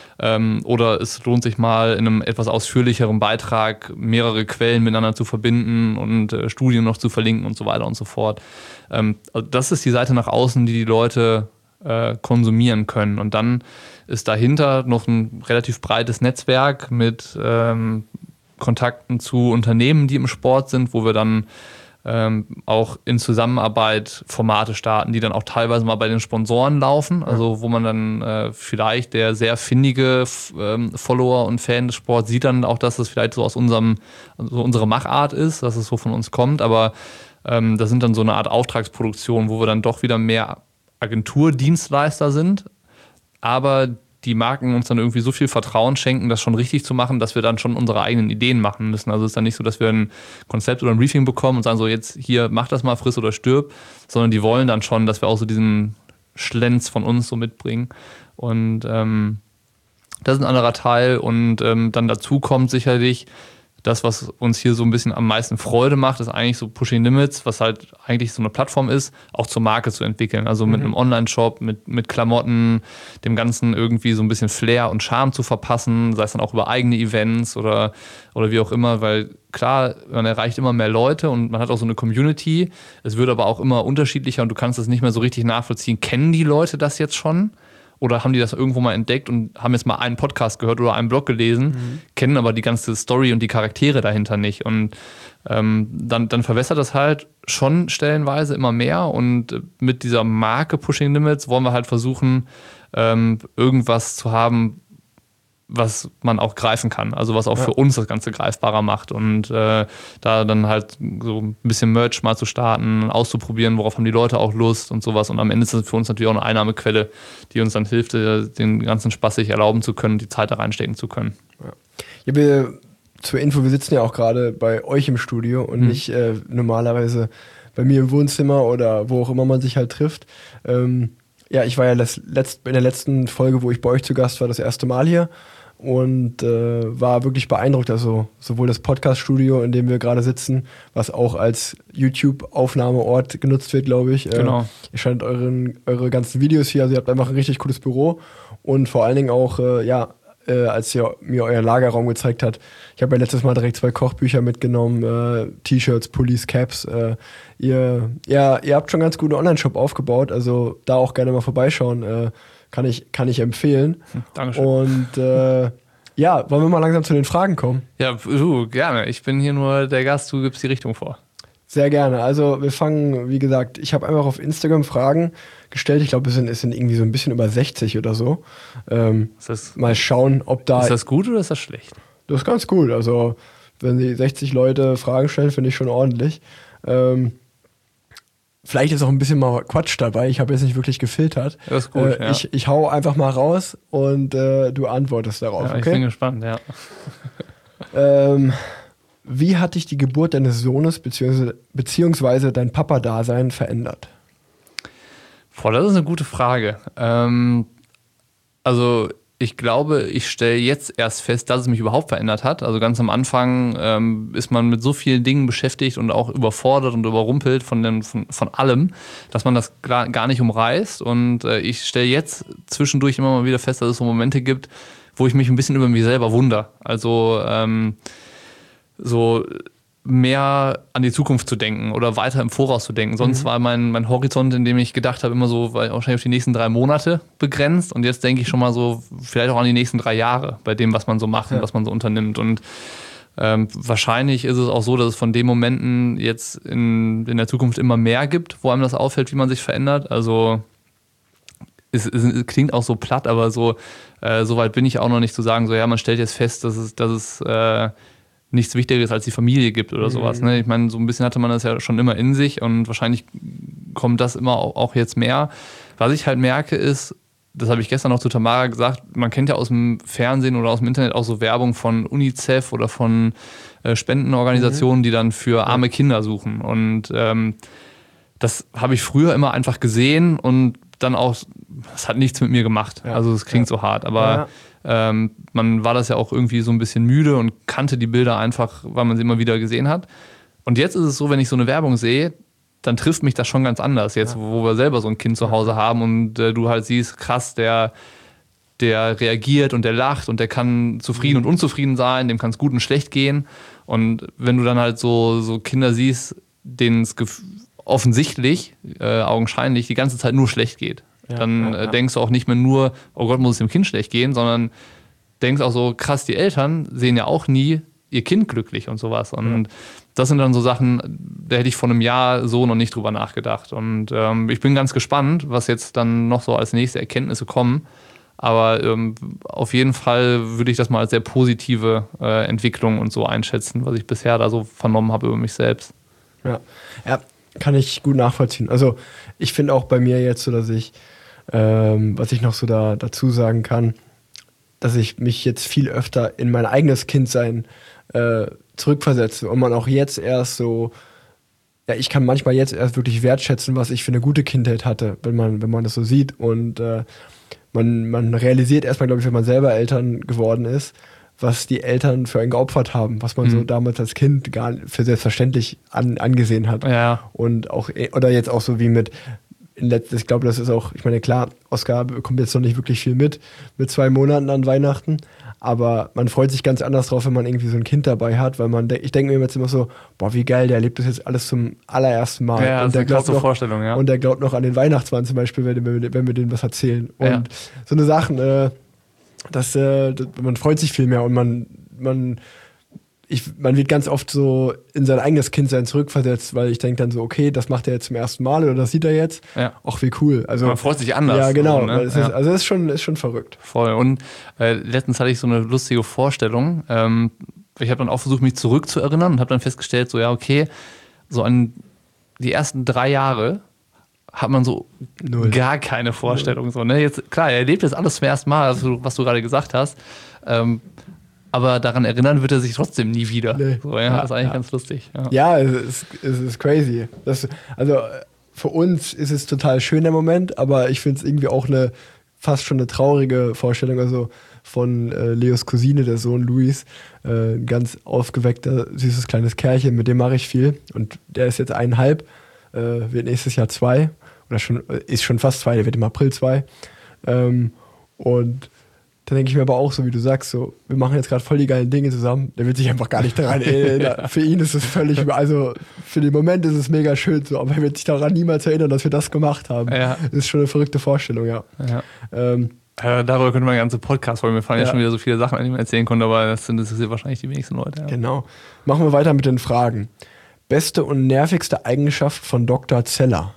Oder es lohnt sich mal in einem etwas ausführlicheren Beitrag mehrere Quellen miteinander zu verbinden und Studien noch zu verlinken und so weiter und so fort. Also das ist die Seite nach außen, die Leute konsumieren können. Und dann ist dahinter noch ein relativ breites Netzwerk mit Kontakten zu Unternehmen, die im Sport sind, wo wir dann auch in Zusammenarbeit Formate starten, die dann auch teilweise mal bei den Sponsoren laufen, also wo man dann vielleicht der sehr findige Follower und Fan des Sports sieht dann auch, dass das vielleicht so aus unsere Machart ist, dass es so von uns kommt, aber das sind dann so eine Art Auftragsproduktion, wo wir dann doch wieder mehr Agenturdienstleister sind, aber die Marken uns dann irgendwie so viel Vertrauen schenken, das schon richtig zu machen, dass wir dann schon unsere eigenen Ideen machen müssen. Also es ist dann nicht so, dass wir ein Konzept oder ein Briefing bekommen und sagen so, jetzt hier, mach das mal, friss oder stirb, sondern die wollen dann schon, dass wir auch so diesen Schlenz von uns so mitbringen. Und das ist ein anderer Teil und dann dazu kommt sicherlich das, was uns hier so ein bisschen am meisten Freude macht, ist eigentlich so Pushing Limits, was halt eigentlich so eine Plattform ist, auch zur Marke zu entwickeln. Also mit einem Online-Shop, mit Klamotten, dem Ganzen irgendwie so ein bisschen Flair und Charme zu verpassen, sei es dann auch über eigene Events oder wie auch immer, weil klar, man erreicht immer mehr Leute und man hat auch so eine Community. Es wird aber auch immer unterschiedlicher und du kannst das nicht mehr so richtig nachvollziehen. Kennen die Leute das jetzt schon? Oder haben die das irgendwo mal entdeckt und haben jetzt mal einen Podcast gehört oder einen Blog gelesen, kennen aber die ganze Story und die Charaktere dahinter nicht. Und dann verwässert das halt schon stellenweise immer mehr. Und mit dieser Marke Pushing Limits wollen wir halt versuchen, irgendwas zu haben, was man auch greifen kann. Also was auch für uns das Ganze greifbarer macht. Und da dann halt so ein bisschen Merch mal zu starten, auszuprobieren, worauf haben die Leute auch Lust und sowas. Und am Ende ist das für uns natürlich auch eine Einnahmequelle, die uns dann hilft, den ganzen Spaß sich erlauben zu können, die Zeit da reinstecken zu können. Ja, zur Info, wir sitzen ja auch gerade bei euch im Studio und nicht normalerweise bei mir im Wohnzimmer oder wo auch immer man sich halt trifft. Ja, ich war ja in der letzten Folge, wo ich bei euch zu Gast war, das erste Mal hier und war wirklich beeindruckt. Also sowohl das Podcast-Studio, in dem wir gerade sitzen, was auch als YouTube-Aufnahmeort genutzt wird, glaube ich. Genau. Ihr scheint eure ganzen Videos hier, also ihr habt einfach ein richtig cooles Büro und vor allen Dingen auch, als ihr mir euren Lagerraum gezeigt habt. Ich habe ja letztes Mal direkt 2 Kochbücher mitgenommen, T-Shirts, Pullis, Caps. Ihr habt schon einen ganz guten Online-Shop aufgebaut, also da auch gerne mal vorbeischauen, kann ich empfehlen. Dankeschön. Und wollen wir mal langsam zu den Fragen kommen? Ja, du, gerne. Ich bin hier nur der Gast, du gibst die Richtung vor. Sehr gerne. Also wir fangen, wie gesagt, ich habe einfach auf Instagram Fragen gestellt. Ich glaube, es sind irgendwie so ein bisschen über 60 oder so. Mal schauen, ob da... Ist das gut oder ist das schlecht? Das ist ganz cool. Also wenn die 60 Leute Fragen stellen, finde ich schon ordentlich. Vielleicht ist auch ein bisschen mal Quatsch dabei. Ich habe jetzt nicht wirklich gefiltert. Das ist gut, ja. Ich hau einfach mal raus und du antwortest darauf, Ja, okay? ich bin gespannt, ja. Wie hat dich die Geburt deines Sohnes beziehungsweise dein Papa-Dasein verändert? Boah, das ist eine gute Frage. Also ich glaube, ich stelle jetzt erst fest, dass es mich überhaupt verändert hat. Also ganz am Anfang ist man mit so vielen Dingen beschäftigt und auch überfordert und überrumpelt von allem, dass man das gar nicht umreißt. Und ich stelle jetzt zwischendurch immer mal wieder fest, dass es so Momente gibt, wo ich mich ein bisschen über mich selber wundere. Also so mehr an die Zukunft zu denken oder weiter im Voraus zu denken. Sonst war mein Horizont, in dem ich gedacht habe, immer so wahrscheinlich auf die nächsten 3 Monate begrenzt. Und jetzt denke ich schon mal so vielleicht auch an die nächsten 3 Jahre bei dem, was man so macht und was man so unternimmt. Und wahrscheinlich ist es auch so, dass es von den Momenten jetzt in der Zukunft immer mehr gibt, wo einem das auffällt, wie man sich verändert. Also es klingt auch so platt, aber so weit bin ich auch noch nicht zu sagen, so ja, man stellt jetzt fest, dass es nichts Wichtigeres als die Familie gibt oder sowas. Ne? Ich meine, so ein bisschen hatte man das ja schon immer in sich und wahrscheinlich kommt das immer auch jetzt mehr. Was ich halt merke ist, das habe ich gestern noch zu Tamara gesagt, man kennt ja aus dem Fernsehen oder aus dem Internet auch so Werbung von UNICEF oder von Spendenorganisationen, die dann für arme Kinder suchen. Und das habe ich früher immer einfach gesehen und dann auch, das hat nichts mit mir gemacht. Ja. Also es klingt so hart, aber man war das ja auch irgendwie so ein bisschen müde und kannte die Bilder einfach, weil man sie immer wieder gesehen hat. Und jetzt ist es so, wenn ich so eine Werbung sehe, dann trifft mich das schon ganz anders. Jetzt, wo wir selber so ein Kind zu Hause haben und du halt siehst, krass, der reagiert und der lacht und der kann zufrieden und unzufrieden sein, dem kann es gut und schlecht gehen. Und wenn du dann halt so Kinder siehst, denen es offensichtlich, augenscheinlich, die ganze Zeit nur schlecht geht, dann denkst du auch nicht mehr nur, oh Gott, muss es dem Kind schlecht gehen, sondern denkst auch so, krass, die Eltern sehen ja auch nie ihr Kind glücklich und sowas. Und das sind dann so Sachen, da hätte ich vor einem Jahr so noch nicht drüber nachgedacht. Und ich bin ganz gespannt, was jetzt dann noch so als nächste Erkenntnisse kommen. Aber auf jeden Fall würde ich das mal als sehr positive Entwicklung und so einschätzen, was ich bisher da so vernommen habe über mich selbst. Ja, kann ich gut nachvollziehen. Also ich finde auch bei mir jetzt so, dass ich, was ich noch so dazu sagen kann, dass ich mich jetzt viel öfter in mein eigenes Kindsein zurückversetze und man auch jetzt erst so, ja, ich kann manchmal jetzt erst wirklich wertschätzen, was ich für eine gute Kindheit hatte, wenn man das so sieht und man realisiert erstmal, glaube ich, wenn man selber Eltern geworden ist, was die Eltern für einen geopfert haben, was man so damals als Kind gar für selbstverständlich angesehen hat. Ja. Und auch, oder jetzt auch so wie ich glaube, das ist auch, ich meine, klar, Oskar bekommt jetzt noch nicht wirklich viel mit 2 Monaten an Weihnachten, aber man freut sich ganz anders drauf, wenn man irgendwie so ein Kind dabei hat, weil ich denke mir jetzt immer so, boah, wie geil, der erlebt das jetzt alles zum allerersten Mal. Ja, und das ist eine klasse Vorstellung, ja. Und der glaubt noch an den Weihnachtsmann zum Beispiel, wenn wir denen was erzählen. Und so eine Sachen, man freut sich viel mehr und man wird ganz oft so in sein eigenes Kindsein zurückversetzt, weil ich denke dann so, okay, das macht er jetzt zum ersten Mal oder das sieht er jetzt. Ja. Ach, wie cool. Also, man freut sich anders. Ja, genau. So, ne? Also es ist schon verrückt. Voll. Und letztens hatte ich so eine lustige Vorstellung. Ich habe dann auch versucht, mich zurückzuerinnern und habe dann festgestellt, so ja, okay, so an die ersten 3 Jahre hat man so gar keine Vorstellung. So, ne? Jetzt, klar, er erlebt jetzt alles zum ersten Mal, was du gerade gesagt hast. Aber daran erinnern wird er sich trotzdem nie wieder. Nee. So, das ist eigentlich ganz lustig. Ja, es ist crazy. für uns ist es total schön der Moment, aber ich finde es irgendwie auch fast schon eine traurige Vorstellung. Also von Leos Cousine, der Sohn Luis, ein ganz aufgeweckter, süßes kleines Kerlchen, mit dem mache ich viel. Und der ist jetzt 1,5, wird nächstes Jahr 2 oder ist schon fast 2, der wird im April 2. Und dann denke ich mir aber auch so, wie du sagst, so, wir machen jetzt gerade voll die geilen Dinge zusammen. Der wird sich einfach gar nicht daran erinnern. Für ihn ist es völlig, also für den Moment ist es mega schön so, aber er wird sich daran niemals erinnern, dass wir das gemacht haben. Ja. Das ist schon eine verrückte Vorstellung, ja. Darüber könnte man einen ganzen Podcast holen. Mir fallen ja schon wieder so viele Sachen, die man erzählen konnte, aber das sind wahrscheinlich die wenigsten Leute. Ja. Genau. Machen wir weiter mit den Fragen. Beste und nervigste Eigenschaft von Dr. Zeller?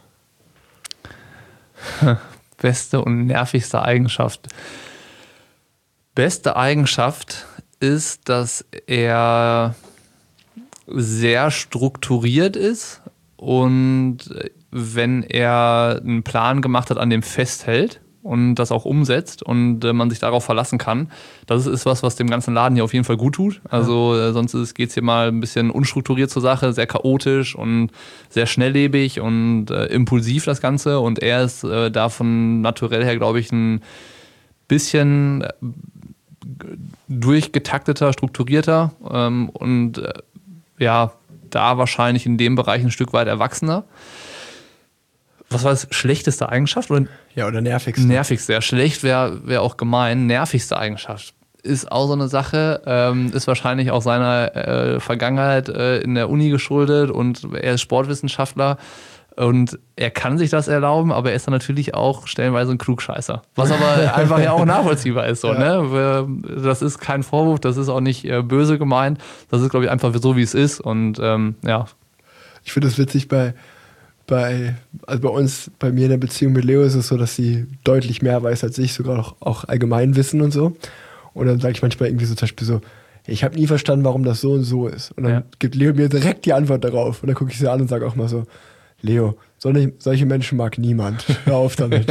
Beste und nervigste Eigenschaft. Beste Eigenschaft ist, dass er sehr strukturiert ist und wenn er einen Plan gemacht hat, an dem festhält und das auch umsetzt und man sich darauf verlassen kann. Das ist was dem ganzen Laden hier auf jeden Fall gut tut. Also sonst geht es hier mal ein bisschen unstrukturiert zur Sache, sehr chaotisch und sehr schnelllebig und impulsiv das Ganze. Und er ist davon naturell her, glaube ich, ein bisschen durchgetakteter, strukturierter und da wahrscheinlich in dem Bereich ein Stück weit erwachsener. Was war das? Schlechteste Eigenschaft? Oder nervigste? Nervigste. Ja, schlecht wäre auch gemein. Nervigste Eigenschaft ist auch so eine Sache, ist wahrscheinlich auch seiner Vergangenheit in der Uni geschuldet und er ist Sportwissenschaftler und er kann sich das erlauben, aber er ist dann natürlich auch stellenweise ein Klugscheißer. Was aber einfach ja auch nachvollziehbar ist. So, ja. Ne? Das ist kein Vorwurf, das ist auch nicht böse gemeint. Das ist, glaube ich, einfach so, wie es ist. Und Ich finde es witzig, bei uns, bei mir in der Beziehung mit Leo ist es so, dass sie deutlich mehr weiß als ich, sogar auch Allgemeinwissen und so. Und dann sage ich manchmal irgendwie so zum Beispiel so, ich habe nie verstanden, warum das so und so ist. Und dann gibt Leo mir direkt die Antwort darauf. Und dann gucke ich sie an und sage auch mal so, Leo, solche Menschen mag niemand. Hör auf damit.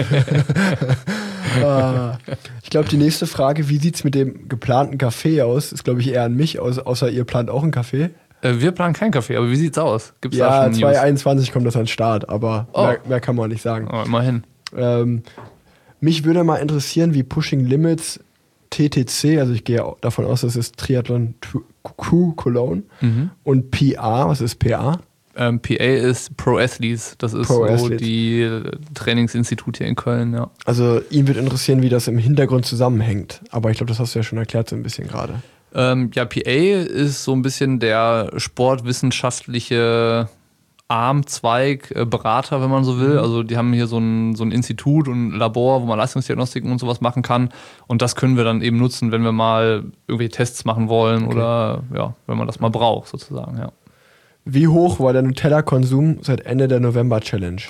Ich glaube, die nächste Frage, wie sieht es mit dem geplanten Café aus, ist, glaube ich, eher an mich, außer ihr plant auch ein Café. Wir planen kein Café, aber wie sieht's aus? Gibt's da Ja, schon News? 2021 kommt das an den Start, aber mehr kann man nicht sagen. Oh, immerhin. Mich würde mal interessieren, wie Pushing Limits TTC, also ich gehe davon aus, das ist Triathlon Crew Cologne, und PA, was ist PA? PA ist Pro Athletes, das ist die Trainingsinstitut hier in Köln, ja. Also ihn wird interessieren, wie das im Hintergrund zusammenhängt, aber ich glaube, das hast du ja schon erklärt so ein bisschen gerade. PA ist so ein bisschen der sportwissenschaftliche Armzweig, Berater, wenn man so will. Also die haben hier so ein Institut und ein Labor, wo man Leistungsdiagnostiken und sowas machen kann. Und das können wir dann eben nutzen, wenn wir mal irgendwelche Tests machen wollen oder wenn man das mal braucht, sozusagen, ja. Wie hoch war der Nutella-Konsum seit Ende der November-Challenge?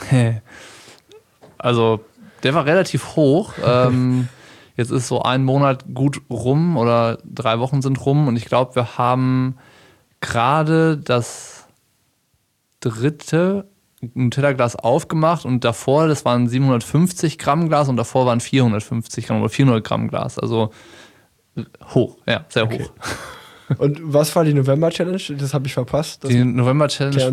Also, der war relativ hoch. Jetzt ist so ein Monat gut rum oder 3 Wochen sind rum und ich glaube, wir haben gerade das 3. Nutella-Glas aufgemacht und davor, das waren 750 Gramm Glas und davor waren 450 Gramm oder 400 Gramm Glas. Also hoch, ja, sehr hoch. Und was war die November-Challenge? Das habe ich verpasst. Die November-Challenge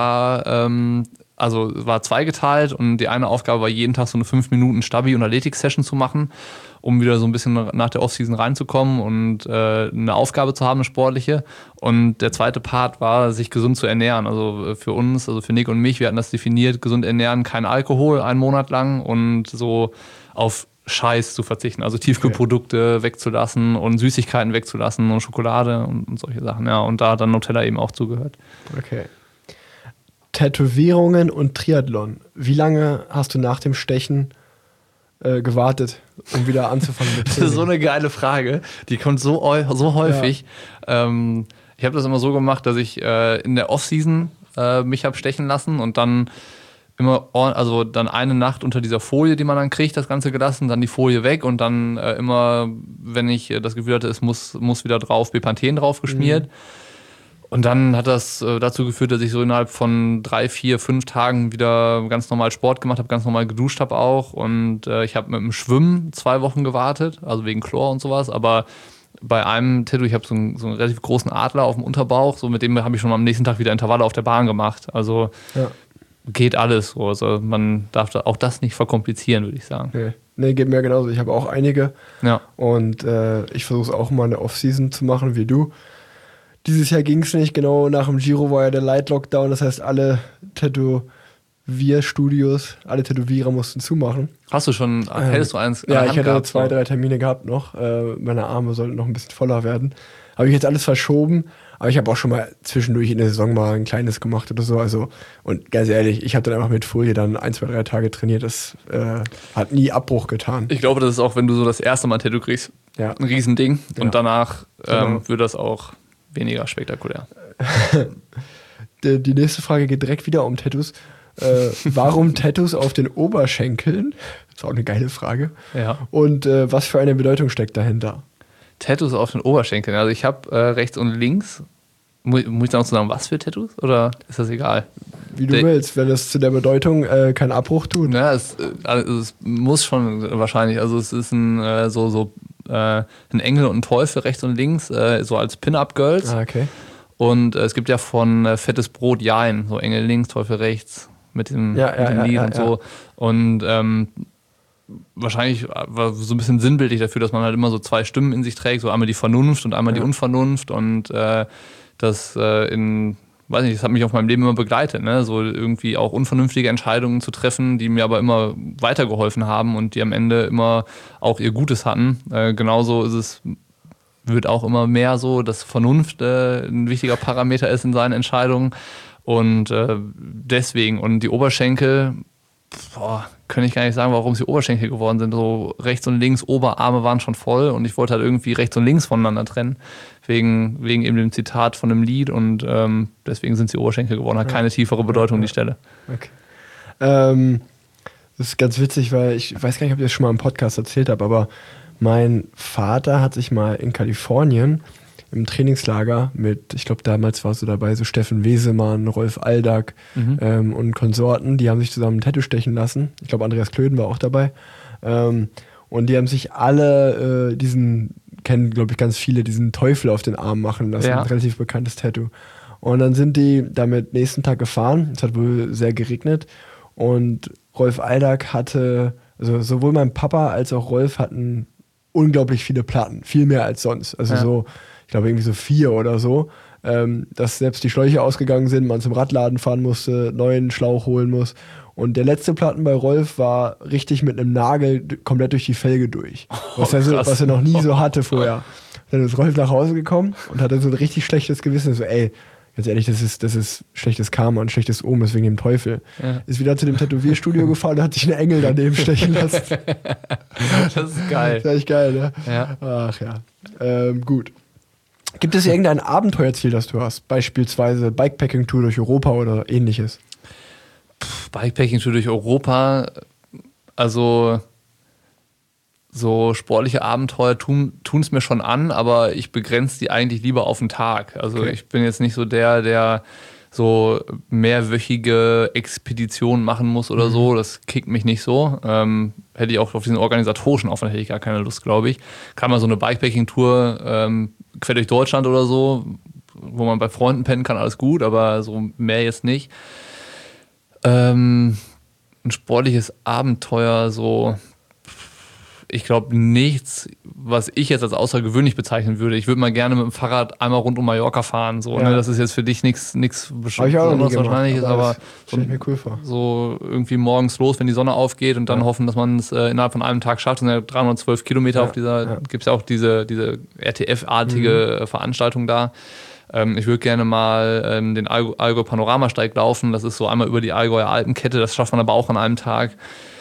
war zweigeteilt und die eine Aufgabe war, jeden Tag so eine 5 Minuten Stabi- und Athletik-Session zu machen, um wieder so ein bisschen nach der Offseason reinzukommen und eine Aufgabe zu haben, eine sportliche. Und der zweite Part war, sich gesund zu ernähren. Also für uns, also für Nick und mich, wir hatten das definiert, gesund ernähren, kein Alkohol, 1 Monat lang und so auf Scheiß zu verzichten, also Tiefkühlprodukte wegzulassen und Süßigkeiten wegzulassen und Schokolade und solche Sachen. Ja, und da hat dann Nutella eben auch zugehört. Okay. Tätowierungen und Triathlon. Wie lange hast du nach dem Stechen gewartet, um wieder anzufangen mit Training? Das ist so eine geile Frage. Die kommt so häufig. Ja. Ich habe das immer so gemacht, dass ich in der Offseason mich habe stechen lassen und dann dann eine Nacht unter dieser Folie, die man dann kriegt, das Ganze gelassen, dann die Folie weg und dann immer, wenn ich das Gefühl hatte, es muss wieder drauf, Bepanthen drauf geschmiert. Und dann hat das dazu geführt, dass ich so innerhalb von 3, 4, 5 Tagen wieder ganz normal Sport gemacht habe, ganz normal geduscht habe auch. Und ich habe mit dem Schwimmen 2 Wochen gewartet, also wegen Chlor und sowas. Aber bei einem Tattoo, ich habe so einen relativ großen Adler auf dem Unterbauch, so mit dem habe ich schon am nächsten Tag wieder Intervalle auf der Bahn gemacht. Also geht alles so. Also man darf da auch das nicht verkomplizieren, würde ich sagen. Nee, geht mir genauso. Ich habe auch einige. Ja. Und ich versuche es auch mal in der Off-Season zu machen, wie du. Dieses Jahr ging es nicht, genau nach dem Giro war ja der Light-Lockdown, das heißt alle Tätowierstudios, alle Tätowierer mussten zumachen. Hast du schon, hättest du eins Ja, ich hatte 2, 3 Termine gehabt noch. Meine Arme sollten noch ein bisschen voller werden. Habe ich jetzt alles verschoben, aber ich habe auch schon mal zwischendurch in der Saison mal ein kleines gemacht oder so. Also, und ganz ehrlich, ich habe dann einfach mit Folie dann 1, 2, 3 Tage trainiert. Das hat nie Abbruch getan. Ich glaube, das ist auch, wenn du so das erste Mal ein Tattoo kriegst, ein Riesending. Ja. Und danach wird das auch weniger spektakulär. Die nächste Frage geht direkt wieder um Tattoos. Warum Tattoos auf den Oberschenkeln? Das ist auch eine geile Frage. Ja. Und was für eine Bedeutung steckt dahinter? Tattoos auf den Oberschenkeln. Also ich habe rechts und links. Muss ich da noch sagen, was für Tattoos? Oder ist das egal? Wie du willst, wenn es zu der Bedeutung keinen Abbruch tut. Ja, es muss schon wahrscheinlich. Also es ist ein Engel und ein Teufel rechts und links, so als Pin-Up-Girls. Ah, okay. Und es gibt ja von Fettes Brot Jein, so Engel links, Teufel rechts, mit dem Lied und so. Und wahrscheinlich war so ein bisschen sinnbildlich dafür, dass man halt immer so 2 Stimmen in sich trägt, so einmal die Vernunft und einmal die Unvernunft. Und das weiß nicht, das hat mich auf meinem Leben immer begleitet, ne? So irgendwie auch unvernünftige Entscheidungen zu treffen, die mir aber immer weitergeholfen haben und die am Ende immer auch ihr Gutes hatten. Genauso wird auch immer mehr so, dass Vernunft ein wichtiger Parameter ist in seinen Entscheidungen. Und deswegen, und die Oberschenkel, kann ich gar nicht sagen, warum sie Oberschenkel geworden sind. So rechts und links, Oberarme waren schon voll und ich wollte halt irgendwie rechts und links voneinander trennen. Wegen eben dem Zitat von dem Lied und deswegen sind sie Oberschenkel geworden. Hat keine tiefere Bedeutung, die Stelle. Okay. Das ist ganz witzig, weil ich weiß gar nicht, ob ich das schon mal im Podcast erzählt habe, aber mein Vater hat sich mal in Kalifornien im Trainingslager mit, ich glaube damals war es so dabei, so Steffen Wesemann, Rolf Aldag und Konsorten, die haben sich zusammen ein Tattoo stechen lassen. Ich glaube Andreas Klöden war auch dabei. Und die haben sich alle kennen glaube ich ganz viele, diesen Teufel auf den Arm machen lassen. Ein relativ bekanntes Tattoo. Und dann sind die damit nächsten Tag gefahren. Es hat wohl sehr geregnet. Und Rolf Aldag hatte, also sowohl mein Papa als auch Rolf hatten unglaublich viele Platten. Viel mehr als sonst. Also so, ich glaube irgendwie so 4 oder so. Dass selbst die Schläuche ausgegangen sind, man zum Radladen fahren musste, neuen Schlauch holen muss. Und der letzte Platten bei Rolf war richtig mit einem Nagel komplett durch die Felge durch. Was er noch nie so hatte vorher. Dann ist Rolf nach Hause gekommen und hatte so ein richtig schlechtes Gewissen. So, ey, ganz ehrlich, das ist schlechtes Karma und schlechtes Omen, ist wegen dem Teufel. Ja. Ist wieder zu dem Tätowierstudio gefahren und hat sich einen Engel daneben stechen lassen. Das ist geil. Das ist echt geil, ne? Ja. Ach ja. Gut. Gibt es irgendein Abenteuerziel, das du hast? Beispielsweise Bikepacking-Tour durch Europa oder ähnliches? Bikepacking-Tour durch Europa, also so sportliche Abenteuer tun es mir schon an, aber ich begrenze die eigentlich lieber auf den Tag. Also ich bin jetzt nicht so der so mehrwöchige Expeditionen machen muss oder so. Das kickt mich nicht so. Hätte ich auch auf diesen organisatorischen Aufwand hätte ich gar keine Lust, glaube ich. Kann man so eine Bikepacking-Tour quer durch Deutschland oder so, wo man bei Freunden pennen kann, alles gut, aber so mehr jetzt nicht. Ein sportliches Abenteuer, so, ich glaube nichts, was ich jetzt als außergewöhnlich bezeichnen würde. Ich würde mal gerne mit dem Fahrrad einmal rund um Mallorca fahren. So, ne? Das ist jetzt für dich nichts Besonderes wahrscheinlich, aber stell ich mir cool vor. So irgendwie morgens los, wenn die Sonne aufgeht und dann hoffen, dass man es innerhalb von einem Tag schafft. Das sind ja 312 Kilometer auf dieser, gibt es ja auch diese RTF-artige Veranstaltung da. Ich würde gerne mal den Allgäu Panoramasteig laufen. Das ist so einmal über die Allgäuer Alpenkette. Das schafft man aber auch an einem Tag.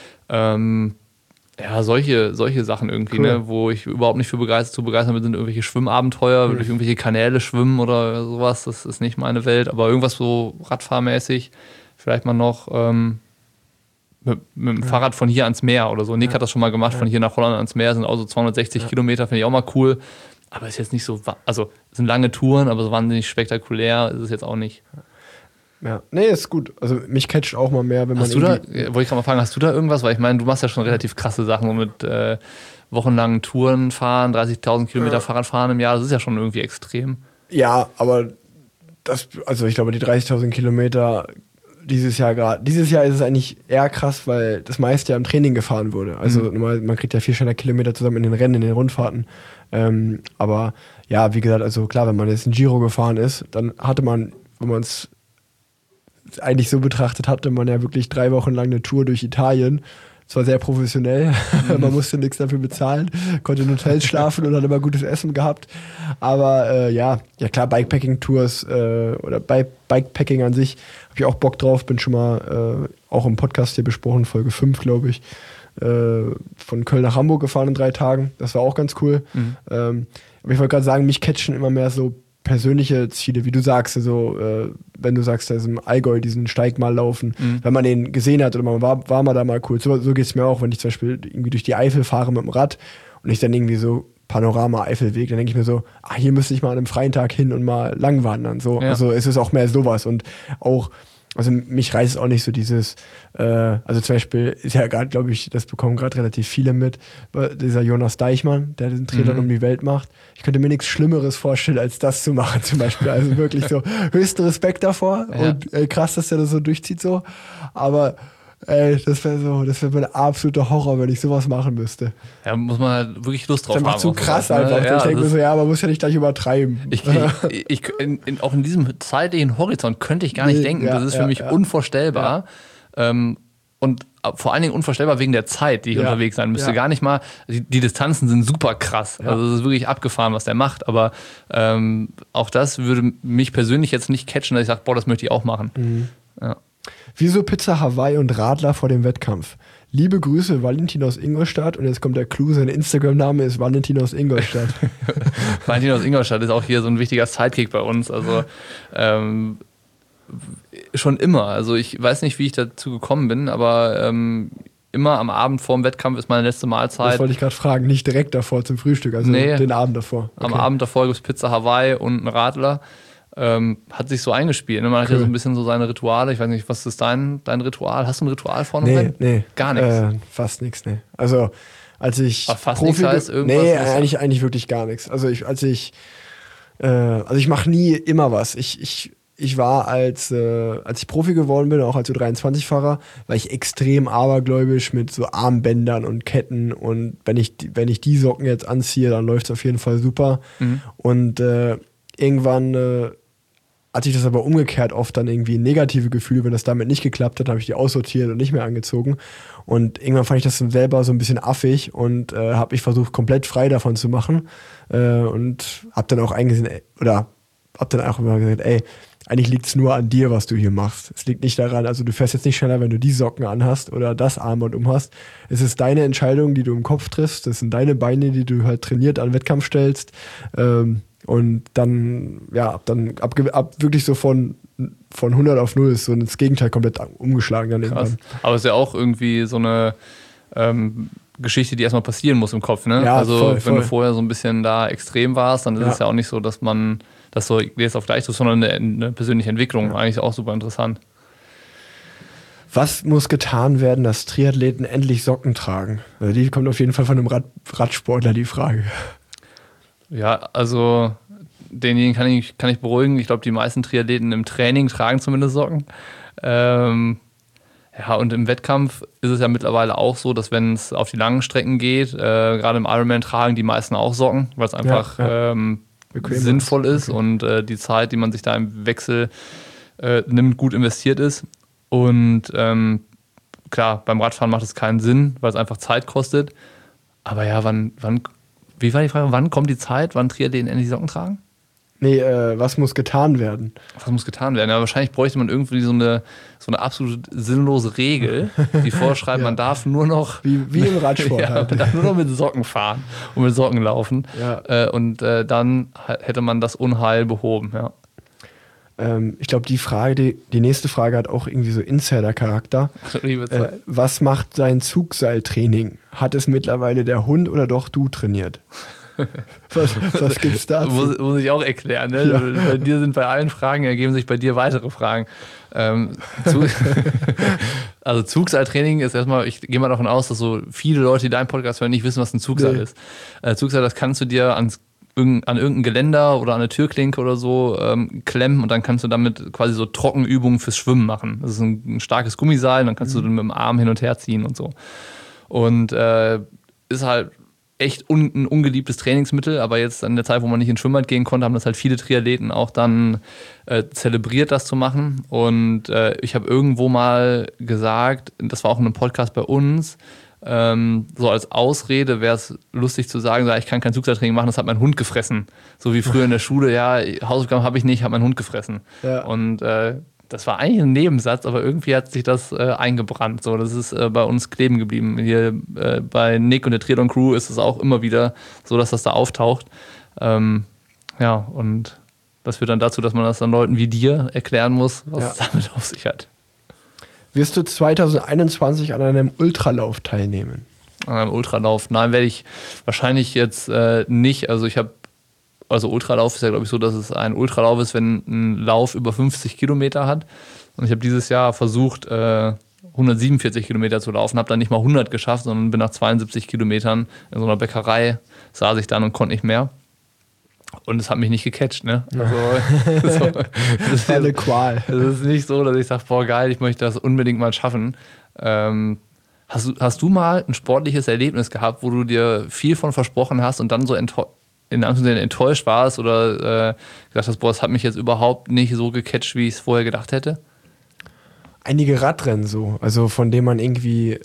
Ja, solche Sachen irgendwie, cool. Ne, wo ich überhaupt nicht zu begeistern bin, sind irgendwelche Schwimmabenteuer, durch irgendwelche Kanäle schwimmen oder sowas. Das ist nicht meine Welt. Aber irgendwas so radfahrmäßig, vielleicht mal noch mit dem Fahrrad von hier ans Meer oder so. Nick hat das schon mal gemacht, von hier nach Holland ans Meer, sind auch so 260 Kilometer, finde ich auch mal cool. Aber ist jetzt nicht so, also es sind lange Touren, aber so wahnsinnig spektakulär ist es jetzt auch nicht. Ja, nee, ist gut. Also mich catcht auch mal mehr, wenn man wollte ich gerade mal fragen, hast du da irgendwas? Weil ich meine, du machst ja schon relativ krasse Sachen, so mit wochenlangen Touren fahren, 30.000 Kilometer Fahrrad fahren im Jahr, das ist ja schon irgendwie extrem. Ja, aber ich glaube, die 30.000 Kilometer, dieses Jahr ist es eigentlich eher krass, weil das meiste ja im Training gefahren wurde. Also normal, man kriegt ja 400 Kilometer zusammen in den Rennen, in den Rundfahrten. Aber ja, wie gesagt, also klar, wenn man jetzt ein Giro gefahren ist, dann hatte man, wenn man es eigentlich so betrachtet, hatte man ja wirklich 3 Wochen lang eine Tour durch Italien. Es war sehr professionell, man musste nichts dafür bezahlen, konnte in Hotels schlafen und hat immer gutes Essen gehabt. Aber ja klar, Bikepacking-Tours oder Bikepacking an sich habe ich auch Bock drauf. Bin schon mal auch im Podcast hier besprochen, Folge 5, glaube ich, von Köln nach Hamburg gefahren in 3 Tagen. Das war auch ganz cool. Aber ich wollte gerade sagen, mich catchen immer mehr so persönliche Ziele, wie du sagst, also wenn du sagst, da ist im Allgäu diesen Steig mal laufen, wenn man den gesehen hat oder man war mal da mal cool. So geht es mir auch, wenn ich zum Beispiel irgendwie durch die Eifel fahre mit dem Rad und ich dann irgendwie so Panorama Eifelweg, dann denke ich mir so, hier müsste ich mal an einem freien Tag hin und mal lang wandern. So. Ja. Also es ist auch mehr sowas und auch, also mich reißt auch nicht so dieses, also zum Beispiel ist ja gerade, glaube ich, das bekommen gerade relativ viele mit, dieser Jonas Deichmann, der den Triathlon um die Welt macht. Ich könnte mir nichts Schlimmeres vorstellen, als das zu machen zum Beispiel. Also wirklich so höchsten Respekt davor und krass, dass der das so durchzieht so. Aber das wäre mein absoluter Horror, wenn ich sowas machen müsste. Ja, muss man halt wirklich Lust drauf haben. Das ist einfach zu krass einfach. Ja, ich denke mir so, man muss ja nicht gleich übertreiben. Auch in diesem zeitlichen Horizont könnte ich gar nicht denken. Das ist für mich unvorstellbar. Ja. Und vor allen Dingen unvorstellbar wegen der Zeit, die ich unterwegs sein müsste. Gar nicht mal, die Distanzen sind super krass. Also es ist wirklich abgefahren, was der macht. Aber auch das würde mich persönlich jetzt nicht catchen, dass ich sage, das möchte ich auch machen. Ja. Wieso Pizza Hawaii und Radler vor dem Wettkampf? Liebe Grüße, Valentin aus Ingolstadt. Und jetzt kommt der Clou, sein Instagram-Name ist Valentin aus Ingolstadt. Valentin aus Ingolstadt ist auch hier so ein wichtiger Sidekick bei uns. Also schon immer. Also ich weiß nicht, wie ich dazu gekommen bin, aber immer am Abend vor dem Wettkampf ist meine letzte Mahlzeit. Das wollte ich gerade fragen, nicht direkt davor zum Frühstück, also den Abend davor. Okay. Am Abend davor gibt es Pizza Hawaii und einen Radler. Hat sich so eingespielt. Man hat ja so ein bisschen so seine Rituale. Ich weiß nicht, was ist dein Ritual? Hast du ein Ritual vor einem Rennen? Nee. Gar nichts? Fast nichts, nee. Also, als ich fast nichts heißt irgendwas? Nee, eigentlich wirklich gar nichts. Also, ich mache nie immer was. Ich war, als ich Profi geworden bin, auch als U23-Fahrer, war ich extrem abergläubisch mit so Armbändern und Ketten und wenn ich die Socken jetzt anziehe, dann läuft es auf jeden Fall super. Und irgendwann hat sich das aber umgekehrt oft dann irgendwie negative Gefühle, wenn das damit nicht geklappt hat, habe ich die aussortiert und nicht mehr angezogen. Und irgendwann fand ich das dann selber so ein bisschen affig und habe mich versucht, komplett frei davon zu machen. Und habe dann auch eingesehen, habe dann auch immer gesagt, eigentlich liegt es nur an dir, was du hier machst. Es liegt nicht daran, also du fährst jetzt nicht schneller, wenn du die Socken anhast oder das Armband umhast. Es ist deine Entscheidung, die du im Kopf triffst. Das sind deine Beine, die du halt trainiert an Wettkampf stellst. Und dann, ab wirklich so von 100 auf 0 ist so das Gegenteil komplett umgeschlagen dann irgendwann. Aber es ist ja auch irgendwie so eine Geschichte, die erstmal passieren muss im Kopf, ne? Ja, also voll. Wenn du vorher so ein bisschen da extrem warst, dann ist es ja auch nicht so, dass man das so jetzt auf gleich tut, sondern eine persönliche Entwicklung. Eigentlich auch super interessant. Was muss getan werden, dass Triathleten endlich Socken tragen? Also die kommt auf jeden Fall von einem Radsportler, die Frage. Ja, also denjenigen kann ich beruhigen. Ich glaube, die meisten Triathleten im Training tragen zumindest Socken. Und im Wettkampf ist es ja mittlerweile auch so, dass wenn es auf die langen Strecken geht, gerade im Ironman tragen die meisten auch Socken, weil es einfach sinnvoll ist und die Zeit, die man sich da im Wechsel nimmt, gut investiert ist. Und klar, beim Radfahren macht es keinen Sinn, weil es einfach Zeit kostet. Aber ja, wie war die Frage, wann kommt die Zeit, wann Triathleten endlich Socken tragen? Nee, was muss getan werden? Was muss getan werden? Ja, wahrscheinlich bräuchte man irgendwie so eine absolut sinnlose Regel, die vorschreibt, man darf nur noch... Wie im Radsport halt. Man darf nur noch mit Socken fahren und mit Socken laufen. Ja. Dann hätte man das Unheil behoben, ja. Ich glaube, die nächste Frage hat auch irgendwie so Insider-Charakter. Was macht sein Zugseiltraining? Hat es mittlerweile der Hund oder doch du trainiert? Was gibt's da? Muss ich auch erklären. Ne? Ja. Bei dir sind bei allen Fragen, ergeben sich bei dir weitere Fragen. Also Zugseiltraining ist erstmal, ich gehe mal davon aus, dass so viele Leute, die deinen Podcast hören, nicht wissen, was ein Zugseil ist. Zugseil, das kannst du dir ans an irgendein Geländer oder an eine Türklinke oder so klemmen und dann kannst du damit quasi so Trockenübungen fürs Schwimmen machen. Das ist ein starkes Gummiseil, dann kannst du dann mit dem Arm hin und her ziehen und so. Und ist halt echt ein ungeliebtes Trainingsmittel, aber jetzt an der Zeit, wo man nicht ins Schwimmbad gehen konnte, haben das halt viele Triathleten auch dann zelebriert, das zu machen. Und ich habe irgendwo mal gesagt, das war auch in einem Podcast bei uns, so als Ausrede wäre es lustig zu sagen, ich kann kein Zugseiltraining machen, das hat mein Hund gefressen. So wie früher in der Schule, ja, Hausaufgaben habe ich nicht, hat mein Hund gefressen. Ja. Und das war eigentlich ein Nebensatz, aber irgendwie hat sich das eingebrannt. So, das ist bei uns kleben geblieben. Hier bei Nick und der Triathlon Crew ist es auch immer wieder so, dass das da auftaucht. Ja, und das führt dann dazu, dass man das dann Leuten wie dir erklären muss, was es damit auf sich hat. Wirst du 2021 an einem Ultralauf teilnehmen? An einem Ultralauf? Nein, werde ich wahrscheinlich jetzt nicht. Also Ultralauf ist ja, glaube ich, so, dass es ein Ultralauf ist, wenn ein Lauf über 50 Kilometer hat. Und ich habe dieses Jahr versucht, 147 Kilometer zu laufen, habe dann nicht mal 100 geschafft, sondern bin nach 72 Kilometern in so einer Bäckerei, saß ich dann und konnte nicht mehr. Und es hat mich nicht gecatcht, ne? Also, das ist eine Qual. Es ist nicht so, dass ich sage, boah geil, ich möchte das unbedingt mal schaffen. Hast du mal ein sportliches Erlebnis gehabt, wo du dir viel von versprochen hast und dann so in Anführungszeichen enttäuscht warst oder gesagt hast, boah, das hat mich jetzt überhaupt nicht so gecatcht, wie ich es vorher gedacht hätte? Einige Radrennen so, also von denen man irgendwie,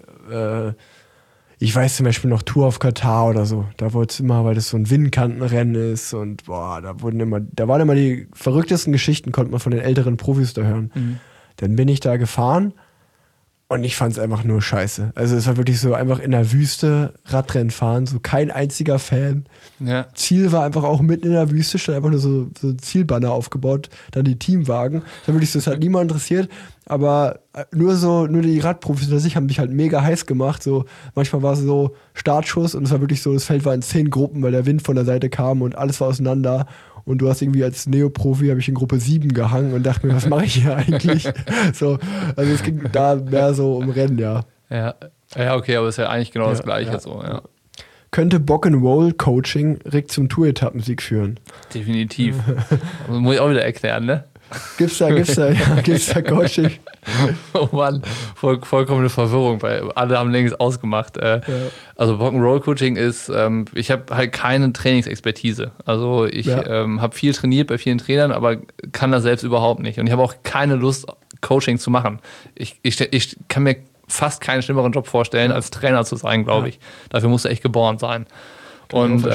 ich weiß zum Beispiel noch Tour of Katar oder so, da wurde es immer, weil das so ein Windkantenrennen ist und boah, da waren immer die verrücktesten Geschichten, konnte man von den älteren Profis da hören. Mhm. Dann bin ich da gefahren und ich fand es einfach nur scheiße. Also es war wirklich so einfach in der Wüste Radrennen fahren, so kein einziger Fan. Ja. Ziel war einfach auch mitten in der Wüste, stand einfach nur so Zielbanner aufgebaut, dann die Teamwagen. Das hat niemand interessiert, aber nur die Radprofis unter sich haben mich halt mega heiß gemacht. So, manchmal war es so Startschuss und es war wirklich so, das Feld war in 10 Gruppen, weil der Wind von der Seite kam und alles war auseinander. Und du hast irgendwie als Neoprofi, habe ich in Gruppe 7 gehangen und dachte mir, was mache ich hier eigentlich? So, also es ging da mehr so um Rennen, ja. Ja, okay, aber es ist ja eigentlich genau das Gleiche. Ja. So, ja. Könnte Bock-and-Roll-Coaching direkt zum Tour-Etappensieg führen? Definitiv. Das muss ich auch wieder erklären, ne? Gibt's da Coaching? Oh Mann, vollkommene Verwirrung, weil alle haben längst ausgemacht. Also Rock'n'Roll-Coaching ist, ich habe halt keine Trainingsexpertise. Also ich habe viel trainiert bei vielen Trainern, aber kann das selbst überhaupt nicht. Und ich habe auch keine Lust, Coaching zu machen. Ich kann mir fast keinen schlimmeren Job vorstellen, als Trainer zu sein, glaube ich. Dafür musst du echt geboren sein. Und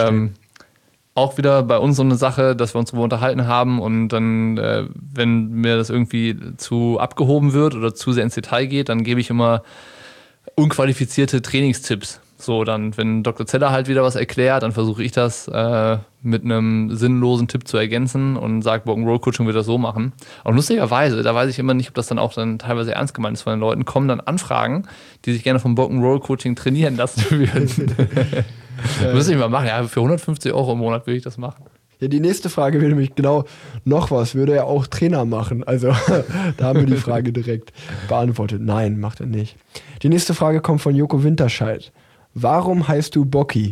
auch wieder bei uns so eine Sache, dass wir uns darüber unterhalten haben und dann, wenn mir das irgendwie zu abgehoben wird oder zu sehr ins Detail geht, dann gebe ich immer unqualifizierte Trainingstipps. So, dann, wenn Dr. Zeller halt wieder was erklärt, dann versuche ich das mit einem sinnlosen Tipp zu ergänzen und sage, Rock'n'Roll-Coaching wird das so machen. Und lustigerweise, da weiß ich immer nicht, ob das dann auch dann teilweise ernst gemeint ist von den Leuten, kommen dann Anfragen, die sich gerne vom Rock'n'Roll-Coaching trainieren lassen würden. Müsste ich mal machen, ja, für 150 € im Monat würde ich das machen. Ja, die nächste Frage wäre nämlich genau noch was. Würde er auch Trainer machen? Also, da haben wir die Frage direkt beantwortet. Nein, macht er nicht. Die nächste Frage kommt von Joko Winterscheid. Warum heißt du Bocki?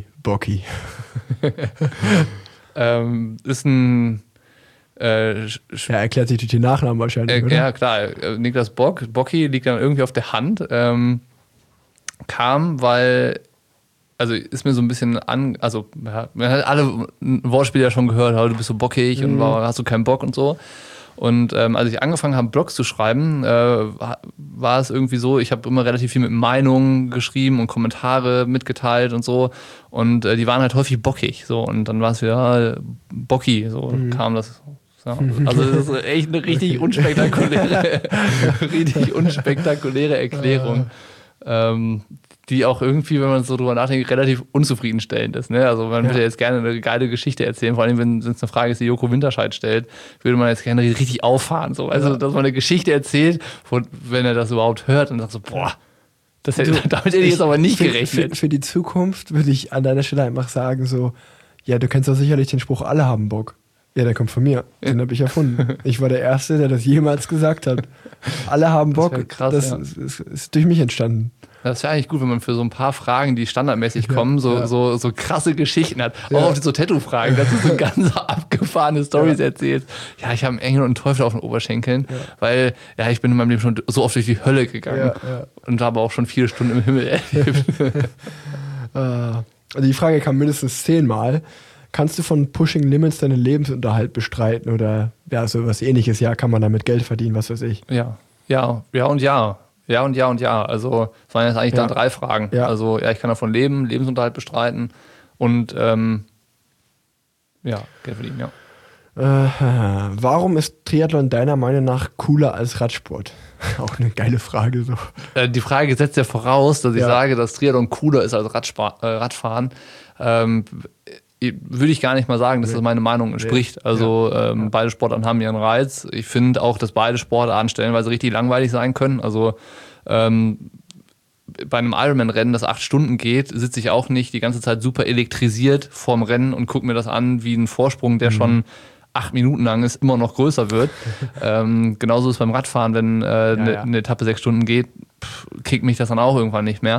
Ist ein... erklärt sich durch die Nachnamen wahrscheinlich, oder? Ja, klar. Niklas Bocki liegt dann irgendwie auf der Hand. Kam, weil... Also ist mir so ein bisschen man hat alle Wortspiele ja schon gehört, du bist so bockig und hast du keinen Bock und so. Und als ich angefangen habe, Blogs zu schreiben, war es irgendwie so, ich habe immer relativ viel mit Meinungen geschrieben und Kommentare mitgeteilt und so. Und die waren halt häufig bockig. So. Und dann war es wieder Bocki, so kam das. Ja. Also das ist echt eine richtig unspektakuläre Erklärung. Die auch irgendwie, wenn man so drüber nachdenkt, relativ unzufriedenstellend ist. Ne? Also man würde jetzt gerne eine geile Geschichte erzählen, vor allem wenn es eine Frage ist, die Joko Winterscheid stellt, würde man jetzt gerne richtig auffahren. So. Also dass man eine Geschichte erzählt, wenn er das überhaupt hört und sagt so, boah, damit hätte ich jetzt aber nicht gerechnet. Für die Zukunft würde ich an deiner Stelle einfach sagen so, ja, du kennst doch sicherlich den Spruch, alle haben Bock. Ja, der kommt von mir. Den habe ich erfunden. Ich war der Erste, der das jemals gesagt hat. Alle haben Bock. Das, krass, das ist durch mich entstanden. Das wäre eigentlich gut, wenn man für so ein paar Fragen, die standardmäßig kommen, so krasse Geschichten hat. Auch auf so Tattoo-Fragen, dass du so ganz abgefahrene Storys erzählst. Ja, ich habe einen Engel und einen Teufel auf den Oberschenkeln, weil ich bin in meinem Leben schon so oft durch die Hölle gegangen und habe auch schon 4 Stunden im Himmel erlebt. Die Frage kam mindestens 10-mal. Kannst du von Pushing Limits deinen Lebensunterhalt bestreiten oder so was Ähnliches? Ja, kann man damit Geld verdienen, was weiß ich? Ja und ja. Ja und ja und ja. Also es waren jetzt eigentlich dann 3 Fragen. Ja. Also ich kann davon leben, Lebensunterhalt bestreiten und Geld verdienen, ja. Warum ist Triathlon deiner Meinung nach cooler als Radsport? Auch eine geile Frage. So. Die Frage setzt ja voraus, dass ich sage, dass Triathlon cooler ist als Radfahren. Würde ich gar nicht mal sagen, dass das meine Meinung entspricht. Also beide Sportarten haben ihren Reiz. Ich finde auch, dass beide Sportarten stellenweise richtig langweilig sein können. Also bei einem Ironman-Rennen, das 8 Stunden geht, sitze ich auch nicht die ganze Zeit super elektrisiert vorm Rennen und gucke mir das an, wie ein Vorsprung, der schon 8 Minuten lang ist, immer noch größer wird. Genauso ist es beim Radfahren, wenn eine Etappe 6 Stunden geht, kickt mich das dann auch irgendwann nicht mehr.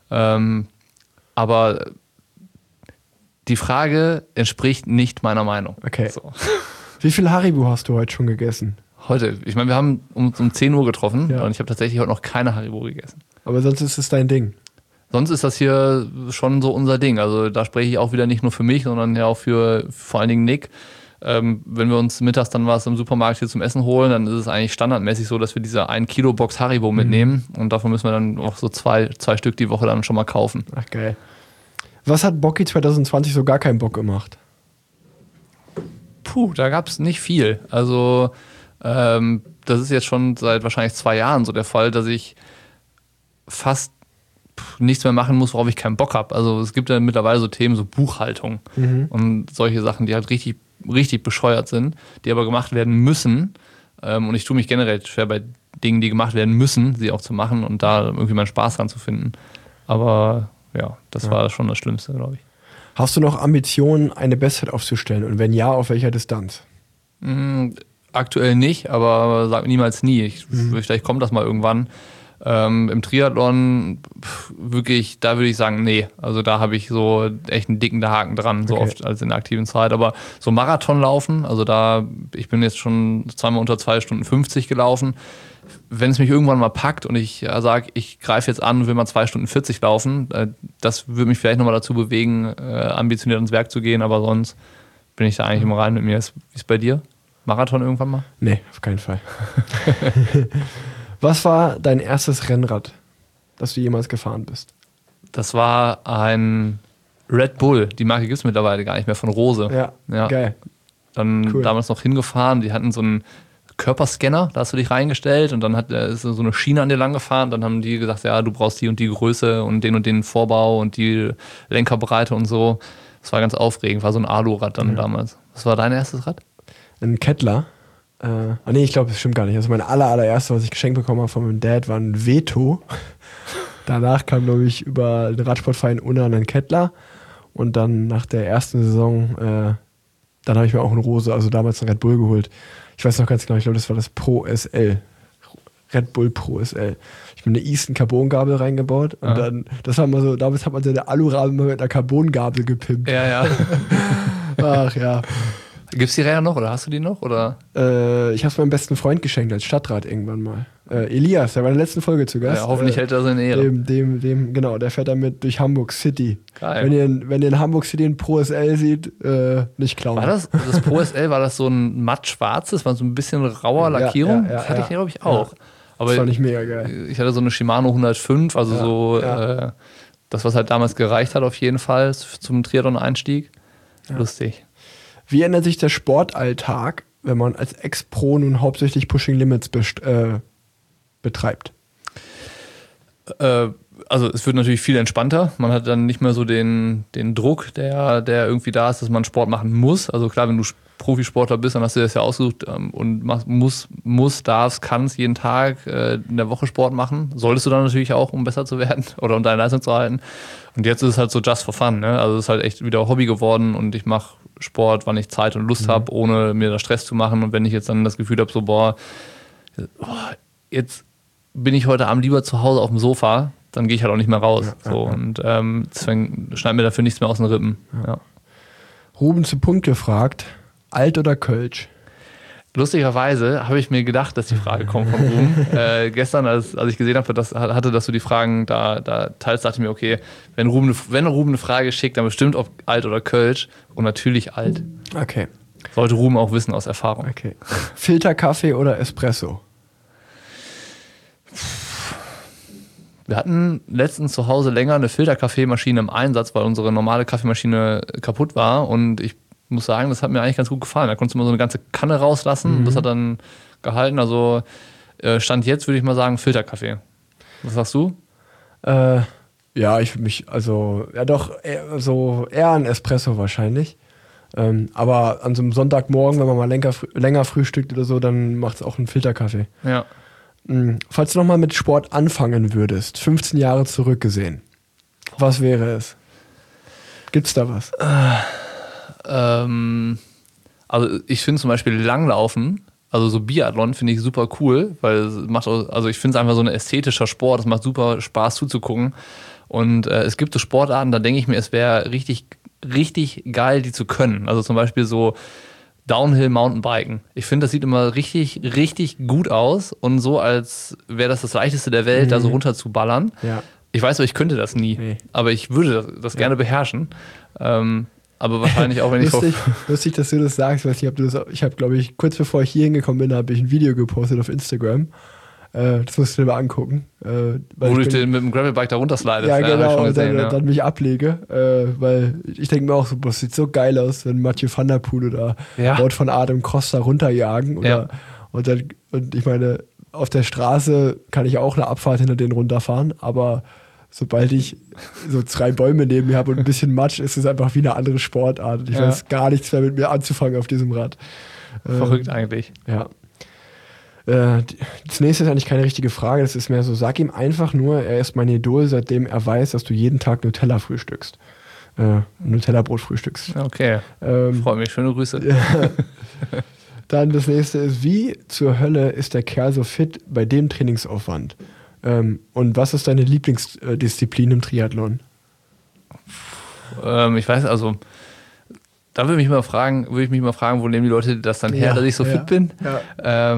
Aber die Frage entspricht nicht meiner Meinung. Okay. So. Wie viel Haribo hast du heute schon gegessen? Heute? Ich meine, wir haben uns um 10 Uhr getroffen und ich habe tatsächlich heute noch keine Haribo gegessen. Aber sonst ist es dein Ding? Sonst ist das hier schon so unser Ding. Also da spreche ich auch wieder nicht nur für mich, sondern ja auch für vor allen Dingen Nick. Wenn wir uns mittags dann was im Supermarkt hier zum Essen holen, dann ist es eigentlich standardmäßig so, dass wir diese 1 Kilo Box Haribo mitnehmen und davon müssen wir dann auch so zwei Stück die Woche dann schon mal kaufen. Ach geil. Was hat Bocky 2020 so gar keinen Bock gemacht? Da gab es nicht viel. Also das ist jetzt schon seit wahrscheinlich 2 Jahren so der Fall, dass ich fast nichts mehr machen muss, worauf ich keinen Bock habe. Also es gibt ja mittlerweile so Themen, so Buchhaltung und solche Sachen, die halt richtig, richtig bescheuert sind, die aber gemacht werden müssen. Und ich tue mich generell schwer bei Dingen, die gemacht werden müssen, sie auch zu machen und da irgendwie meinen Spaß dran zu finden. Aber ja, das war schon das Schlimmste, glaube ich. Hast du noch Ambitionen, eine Bestzeit aufzustellen? Und wenn ja, auf welcher Distanz? Aktuell nicht, aber sag niemals nie. Vielleicht kommt das mal irgendwann. Im Triathlon wirklich, da würde ich sagen, nee. Also da habe ich so echt einen dicken Haken dran, so oft als in der aktiven Zeit. Aber so Marathon laufen, also ich bin jetzt schon 2-mal unter 2 Stunden 50 gelaufen. Wenn es mich irgendwann mal packt und ich sage, ich greife jetzt an und will mal 2 Stunden 40 laufen, das würde mich vielleicht nochmal dazu bewegen, ambitioniert ans Werk zu gehen, aber sonst bin ich da eigentlich immer rein mit mir. Wie ist es bei dir? Marathon irgendwann mal? Nee, auf keinen Fall. Was war dein erstes Rennrad, das du jemals gefahren bist? Das war ein Red Bull. Die Marke gibt es mittlerweile gar nicht mehr, von Rose. Ja. Geil. Dann damals noch hingefahren. Die hatten so einen Körperscanner, da hast du dich reingestellt und dann ist so eine Schiene an dir lang gefahren. Dann haben die gesagt, ja, du brauchst die und die Größe und den Vorbau und die Lenkerbreite und so. Das war ganz aufregend. War so ein Alurad dann damals. Was war dein erstes Rad? Ein Kettler. Nee, ich glaube, das stimmt gar nicht. Also mein allererste, was ich geschenkt bekommen habe von meinem Dad, war ein Veto. Danach kam, glaube ich, über den Radsportverein Unna ein Kettler. Und dann nach der ersten Saison, dann habe ich mir auch einen Rose, also damals einen Red Bull geholt. Ich weiß noch ganz genau, ich glaube, das war das Pro SL. Red Bull Pro SL. Ich habe eine Easton Carbon-Gabel reingebaut und dann, das war mal so, damals hat man seine Alurahmen mit einer Carbon-Gabel gepimpt. Ja. Ach ja. Gibt's die Räder noch oder hast du die noch? Oder? Ich habe es meinem besten Freund geschenkt als Stadtrat irgendwann mal. Elias, der war in der letzten Folge zu Gast. Ja, hoffentlich hält er seine Ehre. Genau, der fährt damit durch Hamburg City. Geil. Wenn ihr in Hamburg City ein Pro SL seht, nicht klauen. War das Pro SL, war das so ein matt schwarzes, war so ein bisschen rauer Lackierung? Das hatte ich, glaube ich, auch. Ja. Aber das fand ich mega geil. Ich hatte so eine Shimano 105, also das, was halt damals gereicht hat auf jeden Fall zum Triathlon-Einstieg. Ja. Lustig. Wie ändert sich der Sportalltag, wenn man als Ex-Pro nun hauptsächlich Pushing Limits betreibt? Also es wird natürlich viel entspannter. Man hat dann nicht mehr so den Druck, der irgendwie da ist, dass man Sport machen muss. Also klar, wenn du Profisportler bist, dann hast du das ja ausgesucht und darfst, kannst jeden Tag in der Woche Sport machen. Solltest du dann natürlich auch, um besser zu werden oder um deine Leistung zu halten. Und jetzt ist es halt so just for fun. Ne? Also es ist halt echt wieder Hobby geworden und ich mache Sport, wann ich Zeit und Lust habe, ohne mir da Stress zu machen. Und wenn ich jetzt dann das Gefühl habe, so jetzt bin ich heute Abend lieber zu Hause auf dem Sofa, dann gehe ich halt auch nicht mehr raus. Ja, so. ja. Und deswegen schneidet mir dafür nichts mehr aus den Rippen. Ja. Ruben zu Punkt gefragt, Alt oder Kölsch? Lustigerweise habe ich mir gedacht, dass die Frage kommt von Ruben. Gestern, als ich gesehen habe, dass du die Fragen da teilst, dachte ich mir, okay, wenn Ruben eine Frage schickt, dann bestimmt ob Alt oder Kölsch und natürlich Alt. Okay. Sollte Ruben auch wissen aus Erfahrung. Okay. Filterkaffee oder Espresso? Wir hatten letztens zu Hause länger eine Filterkaffeemaschine im Einsatz, weil unsere normale Kaffeemaschine kaputt war und ich muss sagen, das hat mir eigentlich ganz gut gefallen. Da konntest du mal so eine ganze Kanne rauslassen und das hat dann gehalten. Also Stand jetzt würde ich mal sagen Filterkaffee. Was sagst du? Ja, ich würde mich, eher ein Espresso wahrscheinlich. Aber an so einem Sonntagmorgen, wenn man mal länger frühstückt oder so, dann macht es auch einen Filterkaffee. Ja. Falls du nochmal mit Sport anfangen würdest, 15 Jahre zurückgesehen, was wäre es? Gibt's da was? Also ich finde zum Beispiel Langlaufen, also so Biathlon finde ich super cool, weil es macht auch, also ich finde es einfach so ein ästhetischer Sport, es macht super Spaß zuzugucken und es gibt so Sportarten, da denke ich mir, es wäre richtig, richtig geil, die zu können. Also zum Beispiel so Downhill Mountainbiken. Ich finde, das sieht immer richtig, richtig gut aus und so, als wäre das leichteste der Welt, da so runter zu ballern. Ja. Ich weiß, ich könnte das nie, aber ich würde das gerne beherrschen. Aber wahrscheinlich auch, wenn ich lustig, dass du das sagst. Ich habe, glaube ich, kurz bevor ich hier hingekommen bin, habe ich ein Video gepostet auf Instagram. Das musst du dir mal angucken. Wo du mit dem Gravelbike da runterslidest. Ja, genau, und dann mich ablege. Weil ich denke mir auch so, das sieht so geil aus, wenn Mathieu van der Poel oder Wout van Aert im Cross da runterjagen. Und ich meine, auf der Straße kann ich auch eine Abfahrt hinter denen runterfahren, aber sobald ich so 2 Bäume neben mir habe und ein bisschen Matsch, ist es einfach wie eine andere Sportart. Und ich weiß gar nichts mehr mit mir anzufangen auf diesem Rad. Verrückt eigentlich. Ja. Das nächste ist eigentlich keine richtige Frage. Das ist mehr so, sag ihm einfach nur, er ist mein Idol, seitdem er weiß, dass du jeden Tag Nutella frühstückst. Nutella-Brot frühstückst. Okay, freue mich. Schöne Grüße. Dann das nächste ist, wie zur Hölle ist der Kerl so fit bei dem Trainingsaufwand? Und was ist deine Lieblingsdisziplin im Triathlon? Ich weiß, also da würde ich mich mal fragen, wo nehmen die Leute das dann her, dass ich so fit bin? Ja.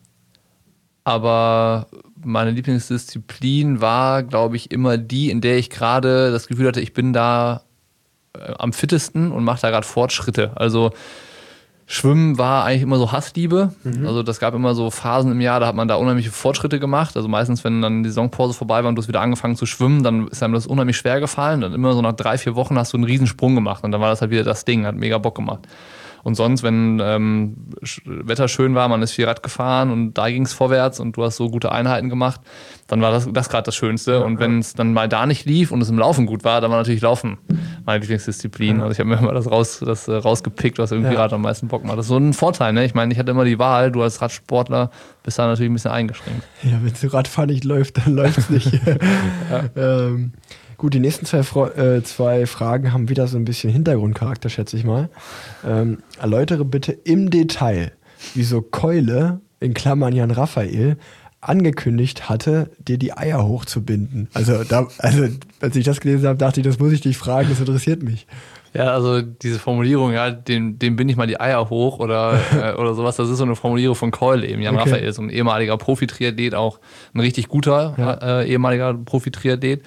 Aber meine Lieblingsdisziplin war, glaube ich, immer die, in der ich gerade das Gefühl hatte, ich bin da am fittesten und mache da gerade Fortschritte. Also Schwimmen war eigentlich immer so Hassliebe. Also das gab immer so Phasen im Jahr, da hat man da unheimliche Fortschritte gemacht. Also meistens, wenn dann die Saisonpause vorbei war und du hast wieder angefangen zu schwimmen, dann ist einem das unheimlich schwer gefallen. Dann immer so nach 3-4 Wochen hast du einen Riesensprung gemacht und dann war das halt wieder das Ding, hat mega Bock gemacht. Und sonst, wenn Wetter schön war, man ist viel Rad gefahren und da ging es vorwärts und du hast so gute Einheiten gemacht, dann war das gerade das Schönste. Ja, und wenn es dann mal da nicht lief und es im Laufen gut war, dann war natürlich Laufen meine Lieblingsdisziplin. Also ich habe mir immer das rausgepickt, was irgendwie gerade am meisten Bock macht. Das ist so ein Vorteil, ne? Ich meine, ich hatte immer die Wahl, du als Radsportler bist da natürlich ein bisschen eingeschränkt. Ja, wenn es Radfahren nicht läuft, dann läuft es nicht. Gut, die nächsten zwei Fragen haben wieder so ein bisschen Hintergrundcharakter, schätze ich mal. Erläutere bitte im Detail, wieso Keule, in Klammern Jan Raphael, angekündigt hatte, dir die Eier hochzubinden. Also als ich das gelesen habe, dachte ich, das muss ich dich fragen, das interessiert mich. Ja, also diese Formulierung, ja, dem binde ich mal die Eier hoch oder sowas, das ist so eine Formulierung von Keule eben. Jan Raphael ist so ein ehemaliger Profi-Triathlet, auch ein richtig guter ehemaliger Profi-Triathlet.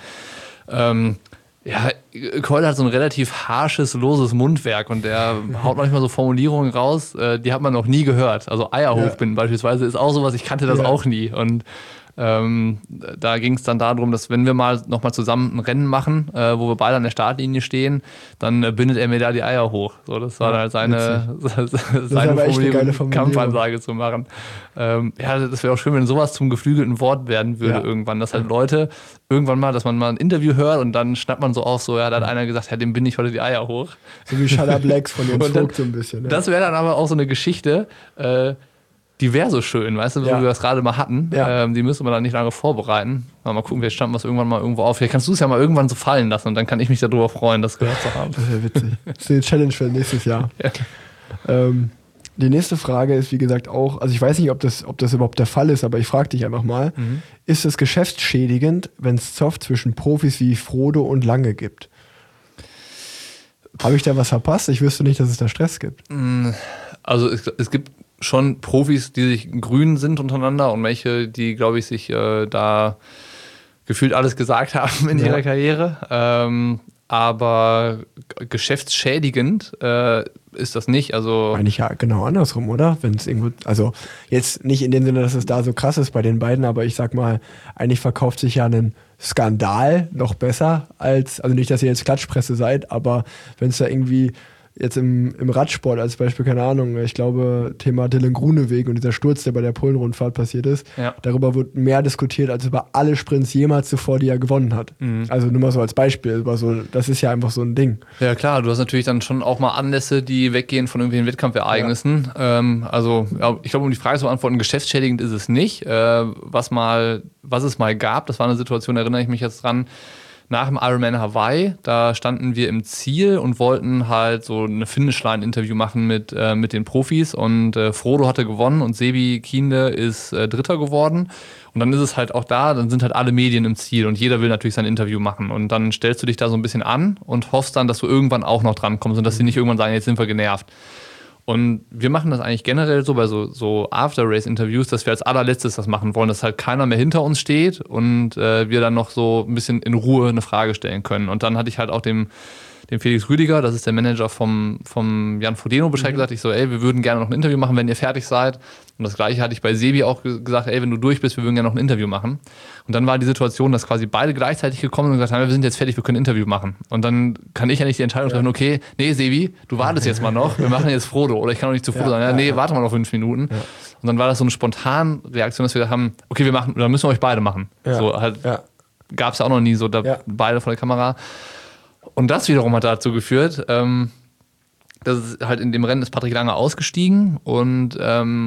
Keule hat so ein relativ harsches, loses Mundwerk und der haut manchmal so Formulierungen raus, die hat man noch nie gehört. Also Eier hochbinden beispielsweise ist auch sowas, ich kannte das auch nie. Und da ging es dann darum, dass wenn wir nochmal zusammen ein Rennen machen, wo wir beide an der Startlinie stehen, dann bindet er mir da die Eier hoch. So, das war dann halt seine Formulierung, Kampfansage zu machen. Das wäre auch schön, wenn sowas zum geflügelten Wort werden würde irgendwann, dass halt Leute irgendwann mal, dass man mal ein Interview hört und dann schnappt man so auf, so, da hat einer gesagt, dem binde ich heute die Eier hoch. So wie Shut Up Lex von Jens Vogt so ein bisschen. Ja. Das wäre dann aber auch so eine Geschichte, die wäre so schön, weißt du, wo wir das gerade mal hatten. Ja. Die müsste man dann nicht lange vorbereiten. Mal gucken, vielleicht stammt was irgendwann mal irgendwo auf. Vielleicht kannst du es ja mal irgendwann so fallen lassen und dann kann ich mich darüber freuen, das gehört zu haben. Das wäre witzig. Das ist eine Challenge für nächstes Jahr. Ja. Die nächste Frage ist, wie gesagt, auch, also ich weiß nicht, ob das überhaupt der Fall ist, aber ich frage dich einfach mal, ist es geschäftsschädigend, wenn es Zoff zwischen Profis wie Frodo und Lange gibt? Habe ich da was verpasst? Ich wüsste nicht, dass es da Stress gibt. Also es gibt schon Profis, die sich grün sind untereinander und welche, die, glaube ich, sich da gefühlt alles gesagt haben in ihrer Karriere. Aber geschäftsschädigend ist das nicht. Also Eigentlich ja genau andersrum, oder? Wenn es irgendwo, also jetzt nicht in dem Sinne, dass es da so krass ist bei den beiden, aber ich sag mal, eigentlich verkauft sich ja ein Skandal noch besser als, also nicht, dass ihr jetzt Klatschpresse seid, aber wenn es da irgendwie jetzt im Radsport als Beispiel, keine Ahnung, ich glaube, Thema Dylan Groenewegen und dieser Sturz, der bei der Polen-Rundfahrt passiert ist, darüber wird mehr diskutiert als über alle Sprints jemals zuvor, die er gewonnen hat. Also nur mal so als Beispiel, aber so, das ist ja einfach so ein Ding. Ja klar, du hast natürlich dann schon auch mal Anlässe, die weggehen von irgendwelchen Wettkampfereignissen. Also ich glaube, um die Frage zu beantworten, geschäftsschädigend ist es nicht. Was es mal gab, das war eine Situation, da erinnere ich mich jetzt dran, nach dem Ironman Hawaii, da standen wir im Ziel und wollten halt so eine Finishline-Interview machen mit den Profis und Frodo hatte gewonnen und Sebi Kienle ist Dritter geworden und dann ist es halt auch dann sind halt alle Medien im Ziel und jeder will natürlich sein Interview machen und dann stellst du dich da so ein bisschen an und hoffst dann, dass du irgendwann auch noch dran kommst und dass sie nicht irgendwann sagen, jetzt sind wir genervt. Und wir machen das eigentlich generell so bei so After-Race-Interviews, dass wir als allerletztes das machen wollen, dass halt keiner mehr hinter uns steht und wir dann noch so ein bisschen in Ruhe eine Frage stellen können. Und dann hatte ich halt auch dem Felix Rüdiger, das ist der Manager vom Jan Frodeno, Bescheid gesagt. Ich so, ey, wir würden gerne noch ein Interview machen, wenn ihr fertig seid. Und das Gleiche hatte ich bei Sebi auch gesagt, ey, wenn du durch bist, wir würden gerne noch ein Interview machen. Und dann war die Situation, dass quasi beide gleichzeitig gekommen und gesagt haben, wir sind jetzt fertig, wir können ein Interview machen. Und dann kann ich ja nicht die Entscheidung treffen, okay, nee, Sebi, du wartest jetzt mal noch, wir machen jetzt Frodo. Oder ich kann auch nicht zu Frodo sagen, nee, warte mal noch 5 Minuten. Ja. Und dann war das so eine spontane Reaktion, dass wir gesagt haben, okay, dann müssen wir euch beide machen. Ja. So halt gab es ja auch noch nie so, beide vor der Kamera. Und das wiederum hat dazu geführt, dass es halt in dem Rennen ist Patrick Lange ausgestiegen und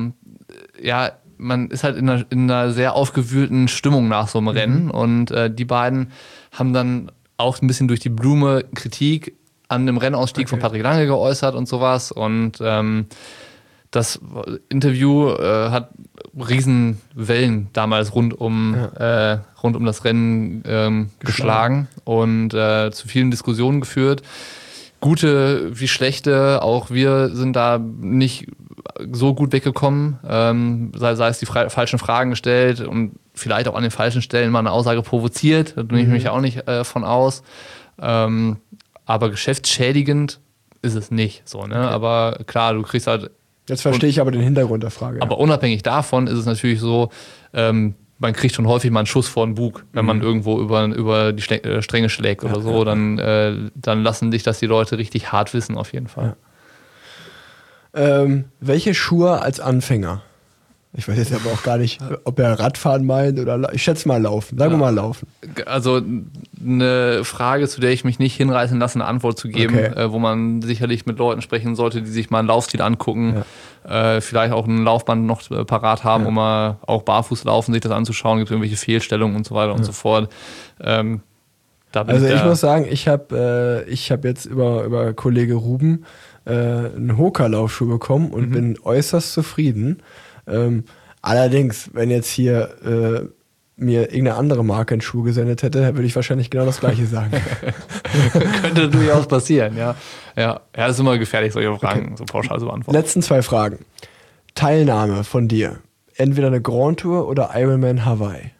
man ist halt in einer sehr aufgewühlten Stimmung nach so einem Rennen und die beiden haben dann auch ein bisschen durch die Blume Kritik an dem Rennausstieg von Patrick Lange geäußert und sowas und das Interview hat Riesenwellen damals rund um das Rennen geschlagen und zu vielen Diskussionen geführt. Gute wie schlechte, auch wir sind da nicht so gut weggekommen, sei es die falschen Fragen gestellt und vielleicht auch an den falschen Stellen mal eine Aussage provoziert, da nehme ich mich auch nicht von aus. Aber geschäftsschädigend ist es nicht so, ne? Okay. Aber klar, du kriegst halt. Jetzt verstehe ich aber den Hintergrund der Frage. Aber unabhängig davon ist es natürlich so, man kriegt schon häufig mal einen Schuss vor den Bug, wenn man irgendwo über die Stränge schlägt oder so, dann lassen dich das die Leute richtig hart wissen, auf jeden Fall. Ja. Welche Schuhe als Anfänger? Ich weiß jetzt aber auch gar nicht, ob er Radfahren meint oder ich schätze mal Laufen. Sagen wir mal Laufen. Also eine Frage, zu der ich mich nicht hinreißen lasse, eine Antwort zu geben, wo man sicherlich mit Leuten sprechen sollte, die sich mal einen Laufstil angucken, vielleicht auch ein Laufband noch parat haben, um mal auch barfuß laufen, sich das anzuschauen, gibt es irgendwelche Fehlstellungen und so weiter und so fort. Also ich muss sagen, ich habe jetzt über Kollege Ruben einen Hoka-Laufschuh bekommen und bin äußerst zufrieden. Allerdings, wenn jetzt hier mir irgendeine andere Marke einen Schuh gesendet hätte, würde ich wahrscheinlich genau das Gleiche sagen. Könnte durchaus passieren, ja. Ja, ist immer gefährlich, solche Fragen so pauschal zu beantworten. Letzten 2 Fragen. Teilnahme von dir. Entweder eine Grand Tour oder Ironman Hawaii.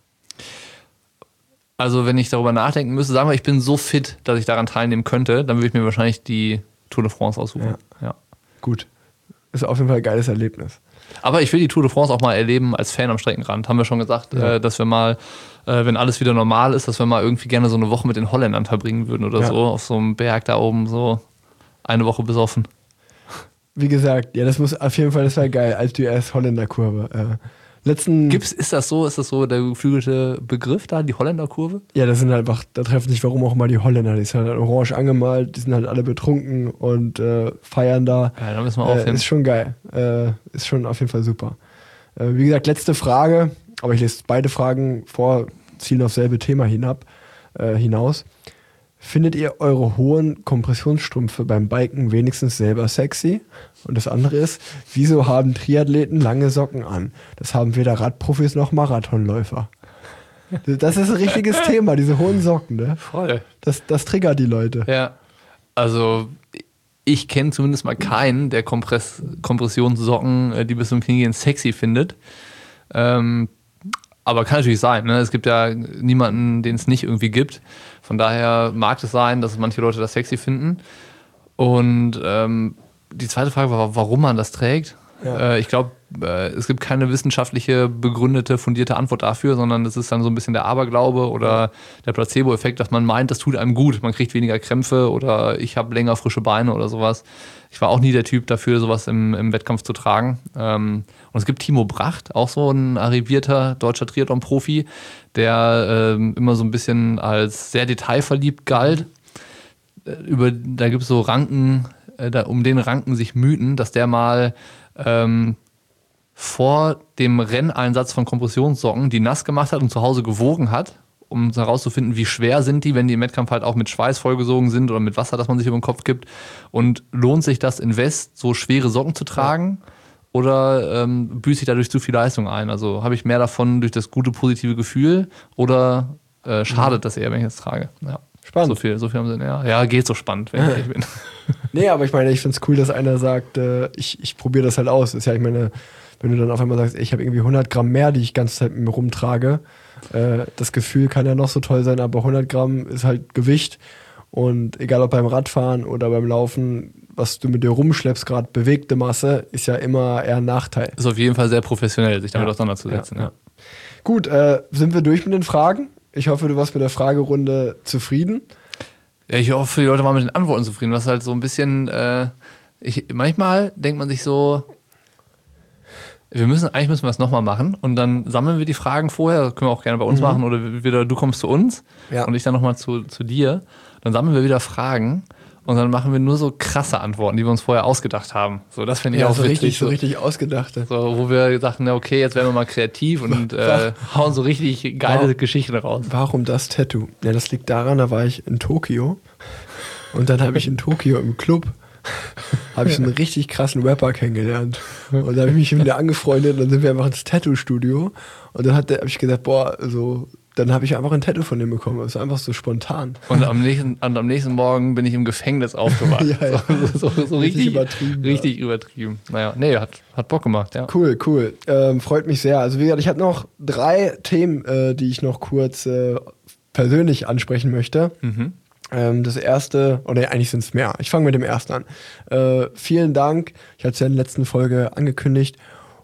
Also wenn ich darüber nachdenken müsste, sagen wir, ich bin so fit, dass ich daran teilnehmen könnte, dann würde ich mir wahrscheinlich die Tour de France aussuchen. Ja. Gut. Ist auf jeden Fall ein geiles Erlebnis. Aber ich will die Tour de France auch mal erleben als Fan am Streckenrand. Haben wir schon gesagt, dass wir mal, wenn alles wieder normal ist, dass wir mal irgendwie gerne so eine Woche mit den Holländern verbringen würden oder so. Auf so einem Berg da oben so eine Woche besoffen. Wie gesagt, das muss auf jeden Fall, das wäre geil, als die Holländer-Kurve. Ist das so der geflügelte Begriff da, die Holländer-Kurve? Ja, das sind halt einfach, da treffen sich warum auch immer die Holländer. Die sind halt orange angemalt, die sind halt alle betrunken und feiern da. Ja, da müssen wir aufhören. Ist schon geil. Ist schon auf jeden Fall super. Wie gesagt, letzte Frage, aber ich lese beide Fragen vor, zielen auf selbe Thema hinaus. findet ihr eure hohen Kompressionsstrümpfe beim Biken wenigstens selber sexy? Und das andere ist, wieso haben Triathleten lange Socken an? Das haben weder Radprofis noch Marathonläufer. Das ist ein richtiges Thema, diese hohen Socken, ne? Voll. Das triggert die Leute. Ja, also ich kenne zumindest mal keinen, der Kompressionssocken, die bis zum Knie gehen, sexy findet. Aber kann natürlich sein, ne? Es gibt ja niemanden, den es nicht irgendwie gibt. Von daher mag es sein, dass manche Leute das sexy finden. Und die zweite Frage war, warum man das trägt. Ja. Ich glaube, es gibt keine wissenschaftliche, begründete, fundierte Antwort dafür, sondern das ist dann so ein bisschen der Aberglaube oder der Placebo-Effekt, dass man meint, das tut einem gut. Man kriegt weniger Krämpfe oder ich habe länger frische Beine oder sowas. Ich war auch nie der Typ dafür, sowas im Wettkampf zu tragen. Und es gibt Timo Bracht, auch so ein arrivierter deutscher Triathlon-Profi, der immer so ein bisschen als sehr detailverliebt galt. Da gibt es so Ranken, um den ranken sich Mythen, dass der mal vor dem Renneinsatz von Kompressionssocken die nass gemacht hat und zu Hause gewogen hat, um herauszufinden, wie schwer sind die, wenn die im Wettkampf halt auch mit Schweiß vollgesogen sind oder mit Wasser, das man sich über den Kopf gibt. Und lohnt sich das in West, so schwere Socken zu tragen? Oder büße ich dadurch zu viel Leistung ein? Also habe ich mehr davon durch das gute, positive Gefühl oder schadet das eher, wenn ich das trage? Ja. Spannend. So viel haben sie, ja, geht so spannend, wenn ich ehrlich bin. Nee, aber ich meine, ich finde es cool, dass einer sagt, ich probiere das halt aus. Das ist ja, ich meine, wenn du dann auf einmal sagst, ich habe irgendwie 100 Gramm mehr, die ich die ganze Zeit mit mir rumtrage, das Gefühl kann ja noch so toll sein, aber 100 Gramm ist halt Gewicht und egal ob beim Radfahren oder beim Laufen, was du mit dir rumschleppst, gerade bewegte Masse, ist ja immer eher ein Nachteil. Ist auf jeden Fall sehr professionell, sich damit auseinanderzusetzen. Ja. Gut, sind wir durch mit den Fragen? Ich hoffe, du warst mit der Fragerunde zufrieden. Ja, ich hoffe, die Leute waren mit den Antworten zufrieden. Was halt so ein bisschen, manchmal denkt man sich so, eigentlich müssen wir es nochmal machen und dann sammeln wir die Fragen vorher, das können wir auch gerne bei uns machen oder wieder du kommst zu uns und ich dann nochmal zu dir. Dann sammeln wir wieder Fragen und dann machen wir nur so krasse Antworten, die wir uns vorher ausgedacht haben. So, das finde ich auch so witzig. So richtig ausgedachte. So, wo wir dachten, okay, jetzt werden wir mal kreativ und hauen so richtig geile Geschichten raus. Warum das Tattoo? Ja, das liegt daran, da war ich in Tokio und dann habe ich in Tokio im Club habe ich so einen richtig krassen Rapper kennengelernt. Und da habe ich mich mit ihm angefreundet und dann sind wir einfach ins Tattoo-Studio und dann habe ich gesagt, dann habe ich einfach ein Tattoo von dem bekommen. Das war einfach so spontan. Und am nächsten Morgen bin ich im Gefängnis aufgewacht. Ja. So richtig übertrieben. Richtig übertrieben. Naja, nee, hat Bock gemacht, ja. Cool. Freut mich sehr. Also wie gesagt, ich habe noch 3 Themen, die ich noch kurz persönlich ansprechen möchte. Das erste, oder eigentlich sind es mehr. Ich fange mit dem ersten an. Vielen Dank. Ich hatte es ja in der letzten Folge angekündigt.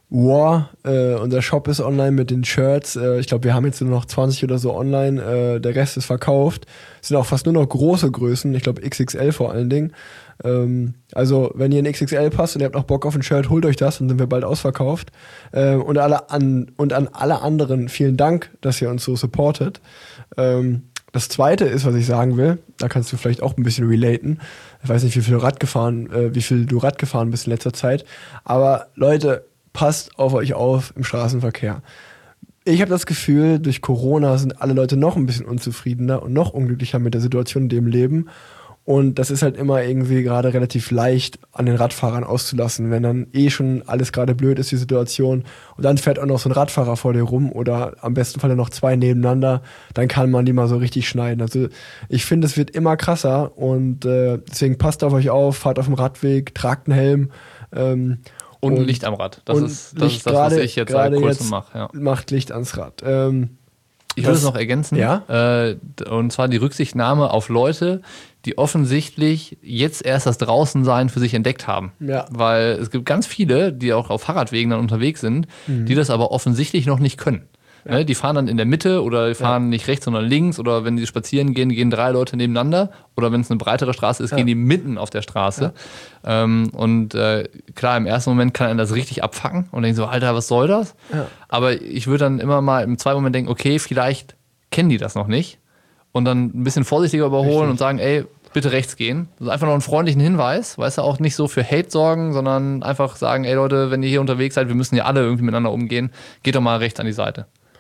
Unser Shop ist online mit den Shirts. Ich glaube, wir haben jetzt nur noch 20 oder so online. Der Rest ist verkauft. Es sind auch fast nur noch große Größen. Ich glaube XXL vor allen Dingen. Also, wenn ihr in XXL passt und ihr habt noch Bock auf ein Shirt, holt euch das, dann sind wir bald ausverkauft. Und an alle anderen vielen Dank, dass ihr uns so supportet. Das zweite ist, was ich sagen will, da kannst du vielleicht auch ein bisschen relaten. Ich weiß nicht, wie viel du Rad gefahren bist in letzter Zeit. Aber Leute, passt auf euch auf im Straßenverkehr. Ich habe das Gefühl, durch Corona sind alle Leute noch ein bisschen unzufriedener und noch unglücklicher mit der Situation, in dem leben. Und das ist halt immer irgendwie gerade relativ leicht an den Radfahrern auszulassen, wenn dann schon alles gerade blöd ist, die Situation. Und dann fährt auch noch so ein Radfahrer vor dir rum oder am besten Fall noch 2 nebeneinander. Dann kann man die mal so richtig schneiden. Also ich finde, es wird immer krasser und deswegen passt auf euch auf, fahrt auf dem Radweg, tragt einen Helm. Und Licht am Rad. Das ist das, was ich jetzt seit kurzem mache. Ja. Macht Licht ans Rad. Ich würde es noch ergänzen. Ja? Und zwar die Rücksichtnahme auf Leute, die offensichtlich jetzt erst das Draußensein für sich entdeckt haben. Ja. Weil es gibt ganz viele, die auch auf Fahrradwegen dann unterwegs sind, die das aber offensichtlich noch nicht können. Ja. Ne, die fahren dann in der Mitte oder die fahren nicht rechts, sondern links oder wenn die spazieren gehen 3 Leute nebeneinander oder wenn es eine breitere Straße ist, gehen die mitten auf der Straße. Ja. Klar, im ersten Moment kann einen das richtig abfacken und denkt so, Alter, was soll das? Ja. Aber ich würde dann immer mal im zweiten Moment denken, okay, vielleicht kennen die das noch nicht und dann ein bisschen vorsichtiger überholen und sagen, ey, bitte rechts gehen. Das ist einfach noch einen freundlichen Hinweis, weißt du, auch nicht so für Hate sorgen, sondern einfach sagen, ey Leute, wenn ihr hier unterwegs seid, wir müssen ja alle irgendwie miteinander umgehen, geht doch mal rechts an die Seite.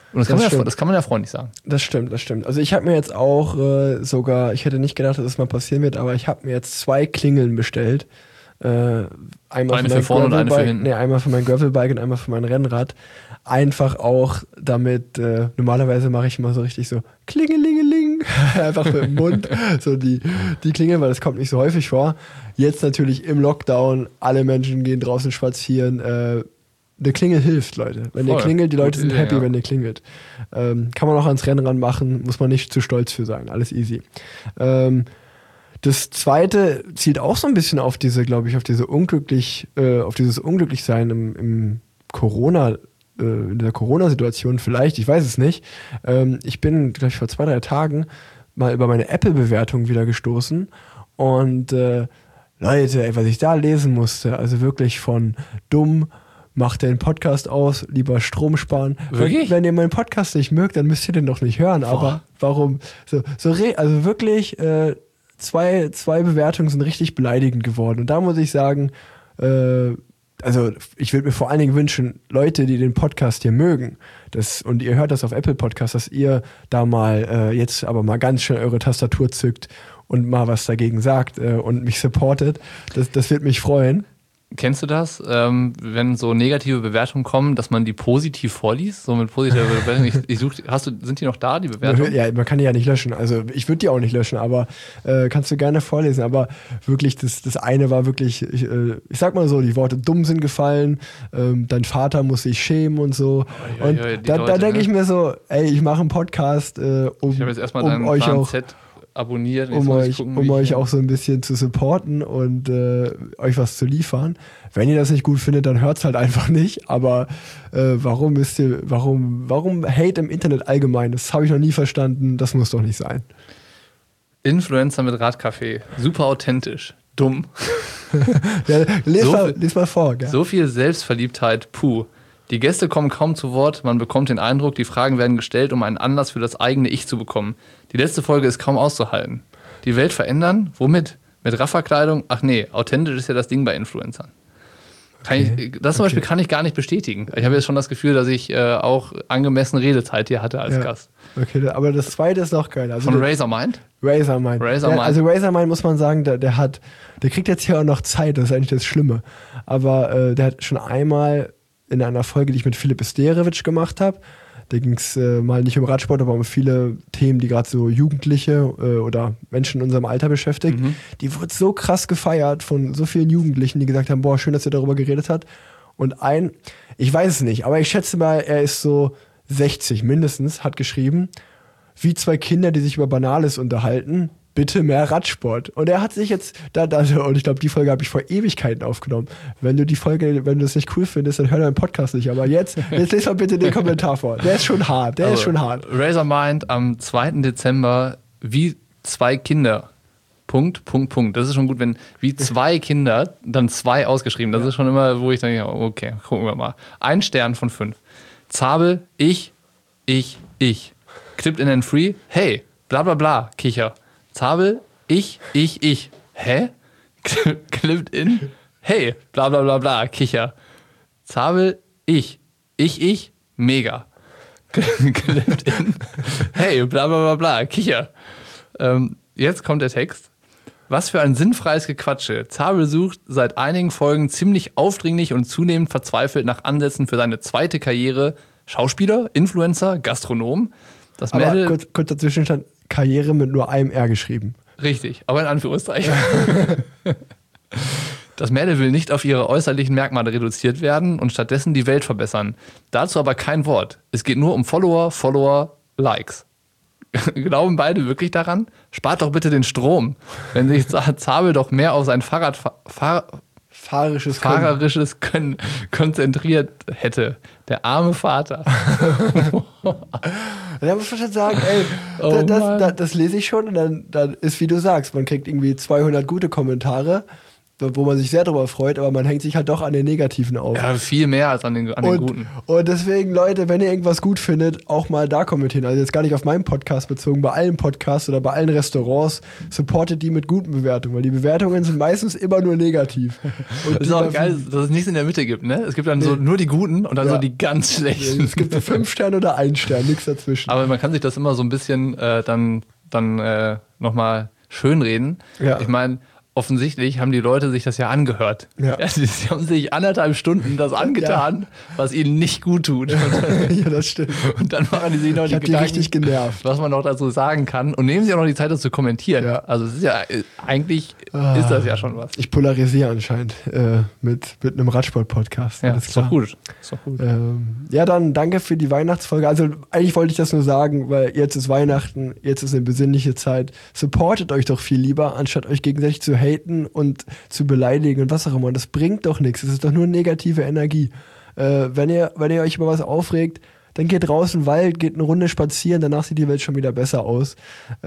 Und das kann man ja freundlich sagen. Das stimmt. Also ich habe mir jetzt auch ich hätte nicht gedacht, dass das mal passieren wird, aber ich habe mir jetzt 2 Klingeln bestellt. Eine für vorne und eine für hinten. Nee, einmal für mein Gravelbike und einmal für mein Rennrad. Einfach auch damit, normalerweise mache ich immer so richtig so Klingelingeling, einfach mit dem Mund, so die Klingel, weil das kommt nicht so häufig vor. Jetzt natürlich im Lockdown, alle Menschen gehen draußen spazieren, eine Klingel hilft, Leute. Wenn ihr klingelt, die Leute sind happy, wenn ihr klingelt. Kann man auch ans Rennrad machen, muss man nicht zu stolz für sein, alles easy. Das zweite zielt auch so ein bisschen auf diese, glaube ich, auf dieses Unglücklichsein im Corona, in der Corona-Situation vielleicht, ich weiß es nicht. Ich bin, glaube ich, vor 2-3 Tagen mal über meine Apple-Bewertung wieder gestoßen und Leute, ey, was ich da lesen musste, also wirklich von dumm, macht den Podcast aus, lieber Strom sparen. Wirklich? Wenn ihr meinen Podcast nicht mögt, dann müsst ihr den doch nicht hören, aber warum? Also wirklich, 2 Bewertungen sind richtig beleidigend geworden und da muss ich sagen, also ich würde mir vor allen Dingen wünschen, Leute, die den Podcast hier mögen, und ihr hört das auf Apple Podcast, dass ihr da mal jetzt aber mal ganz schnell eure Tastatur zückt und mal was dagegen sagt und mich supportet. Das wird mich freuen. Kennst du das, wenn so negative Bewertungen kommen, dass man die positiv vorliest? So mit positiver Bewertung. Sind die noch da, die Bewertungen? Ja, man kann die ja nicht löschen. Also ich würde die auch nicht löschen, aber kannst du gerne vorlesen. Aber wirklich, das eine war wirklich, ich sag mal so, die Worte dumm sind gefallen, dein Vater muss sich schämen und so. Und da denke ich mir so, ey, ich mache einen Podcast, ich habe jetzt erstmal deinen euch Plan auch Z abonniert, um euch auch so ein bisschen zu supporten und euch was zu liefern. Wenn ihr das nicht gut findet, dann hört es halt einfach nicht. Aber warum Hate im Internet allgemein? Das habe ich noch nie verstanden. Das muss doch nicht sein. Influencer mit Radcafé. Super authentisch. Dumm. Ja, les mal vor. Gell? So viel Selbstverliebtheit, puh. Die Gäste kommen kaum zu Wort, man bekommt den Eindruck, die Fragen werden gestellt, um einen Anlass für das eigene Ich zu bekommen. Die letzte Folge ist kaum auszuhalten. Die Welt verändern? Womit? Mit Rafferkleidung? Ach nee, authentisch ist ja das Ding bei Influencern. Das zum Beispiel kann ich gar nicht bestätigen. Ich habe jetzt schon das Gefühl, dass ich auch angemessene Redezeit hier hatte als Gast. Okay, aber das zweite ist noch geil. Also von Razormind? Razormind. Also Razormind muss man sagen, der kriegt jetzt hier auch noch Zeit, das ist eigentlich das Schlimme. Aber der hat schon einmal in einer Folge, die ich mit Philipp Esterevic gemacht habe. Da ging es mal nicht um Radsport, aber um viele Themen, die gerade so Jugendliche oder Menschen in unserem Alter beschäftigt. Die wurde so krass gefeiert von so vielen Jugendlichen, die gesagt haben, boah, schön, dass ihr darüber geredet habt. Und ich weiß es nicht, aber ich schätze mal, er ist so 60 mindestens, hat geschrieben, wie 2 Kinder, die sich über Banales unterhalten, bitte mehr Radsport. Und er hat sich jetzt, und ich glaube, die Folge habe ich vor Ewigkeiten aufgenommen. Wenn du das nicht cool findest, dann hör deinen Podcast nicht. Aber jetzt lest mal bitte den Kommentar vor. Der ist schon hart. Razormind am 2. Dezember, wie 2 Kinder. Punkt. Das ist schon gut, wenn wie 2 Kinder, dann 2 ausgeschrieben. Das ist schon immer, wo ich denke, okay, gucken wir mal. 1 Stern von 5. Zabel, ich. Klippt in den Free, hey, bla bla bla, Kicher. Zabel, ich. Hä? Klippt in, hey, bla bla bla bla, Kicher. Zabel, ich, mega. Klippt in, hey, bla bla bla bla, Kicher. Jetzt kommt der Text. Was für ein sinnfreies Gequatsche. Zabel sucht seit einigen Folgen ziemlich aufdringlich und zunehmend verzweifelt nach Ansätzen für seine zweite Karriere. Schauspieler, Influencer, Gastronom. Das Mädel, aber kurz dazwischen stand Karriere mit nur einem R geschrieben. Richtig, aber in Anführungszeichen. Das Mädel will nicht auf ihre äußerlichen Merkmale reduziert werden und stattdessen die Welt verbessern. Dazu aber kein Wort. Es geht nur um Follower, Likes. Glauben beide wirklich daran? Spart doch bitte den Strom. Wenn sich Zabel doch mehr auf sein fahrerisches Können konzentriert hätte. Der arme Vater. Da muss man schon sagen, ey, das lese ich schon und dann ist, wie du sagst, man kriegt irgendwie 200 gute Kommentare wo man sich sehr darüber freut, aber man hängt sich halt doch an den Negativen auf. Ja, viel mehr als an den Guten. Und deswegen, Leute, wenn ihr irgendwas gut findet, auch mal da kommentieren. Also jetzt gar nicht auf meinen Podcast bezogen, bei allen Podcasts oder bei allen Restaurants, supportet die mit guten Bewertungen, weil die Bewertungen sind meistens immer nur negativ. Und das ist auch geil, dass es nichts in der Mitte gibt, ne? Es gibt dann so nur die Guten und dann so die ganz schlechten. Es gibt so 5 Sterne oder 1 Stern, nichts dazwischen. Aber man kann sich das immer so ein bisschen dann nochmal schönreden. Ja. Ich meine, offensichtlich haben die Leute sich das ja angehört. Ja. Sie haben sich 1,5 Stunden das angetan, was ihnen nicht gut tut. Ja, das stimmt. Und dann machen die sich noch Ich die hab die Gedanken, richtig genervt. was man noch dazu sagen kann. Und nehmen sie auch noch die Zeit, das zu kommentieren. Ja. Also es ist ja, eigentlich ist das ja schon was. Ich polarisiere anscheinend mit einem Radsport-Podcast. Ja, Alles ist doch klar. gut. Ist doch gut. Ja, dann danke für die Weihnachtsfolge. Also eigentlich wollte ich das nur sagen, weil jetzt ist Weihnachten, jetzt ist eine besinnliche Zeit. Supportet euch doch viel lieber, anstatt euch gegenseitig zu haten und zu beleidigen und was auch immer. Das bringt doch nichts. Es ist doch nur negative Energie. Wenn ihr euch über was aufregt, dann geht raus in den Wald, geht eine Runde spazieren, danach sieht die Welt schon wieder besser aus.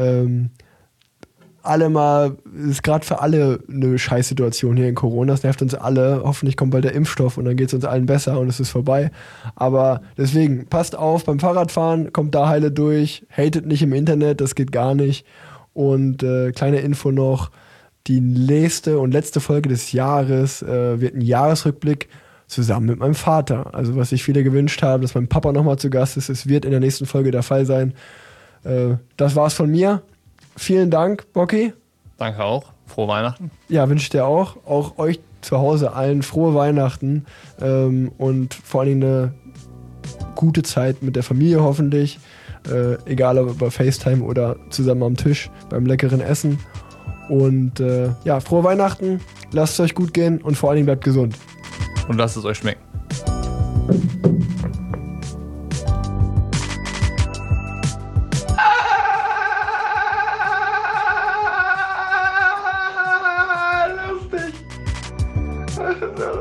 Ist gerade für alle eine Scheißsituation hier in Corona. Das nervt uns alle. Hoffentlich kommt bald der Impfstoff und dann geht es uns allen besser und es ist vorbei. Aber deswegen, passt auf beim Fahrradfahren, kommt da heile durch, hatet nicht im Internet, das geht gar nicht. Und kleine Info noch, die nächste und letzte Folge des Jahres wird ein Jahresrückblick zusammen mit meinem Vater. Also was sich viele gewünscht haben, dass mein Papa nochmal zu Gast ist, es wird in der nächsten Folge der Fall sein. Das war's von mir. Vielen Dank, Bocky. Danke auch. Frohe Weihnachten. Ja, wünsche ich dir auch. Auch euch zu Hause allen frohe Weihnachten und vor allem eine gute Zeit mit der Familie hoffentlich. Egal ob über FaceTime oder zusammen am Tisch beim leckeren Essen. Und ja, frohe Weihnachten. Lasst es euch gut gehen und vor allen Dingen bleibt gesund. Und lasst es euch schmecken.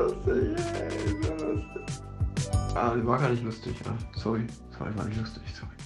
Ah, die war gar nicht lustig. Sorry, war nicht lustig. Sorry.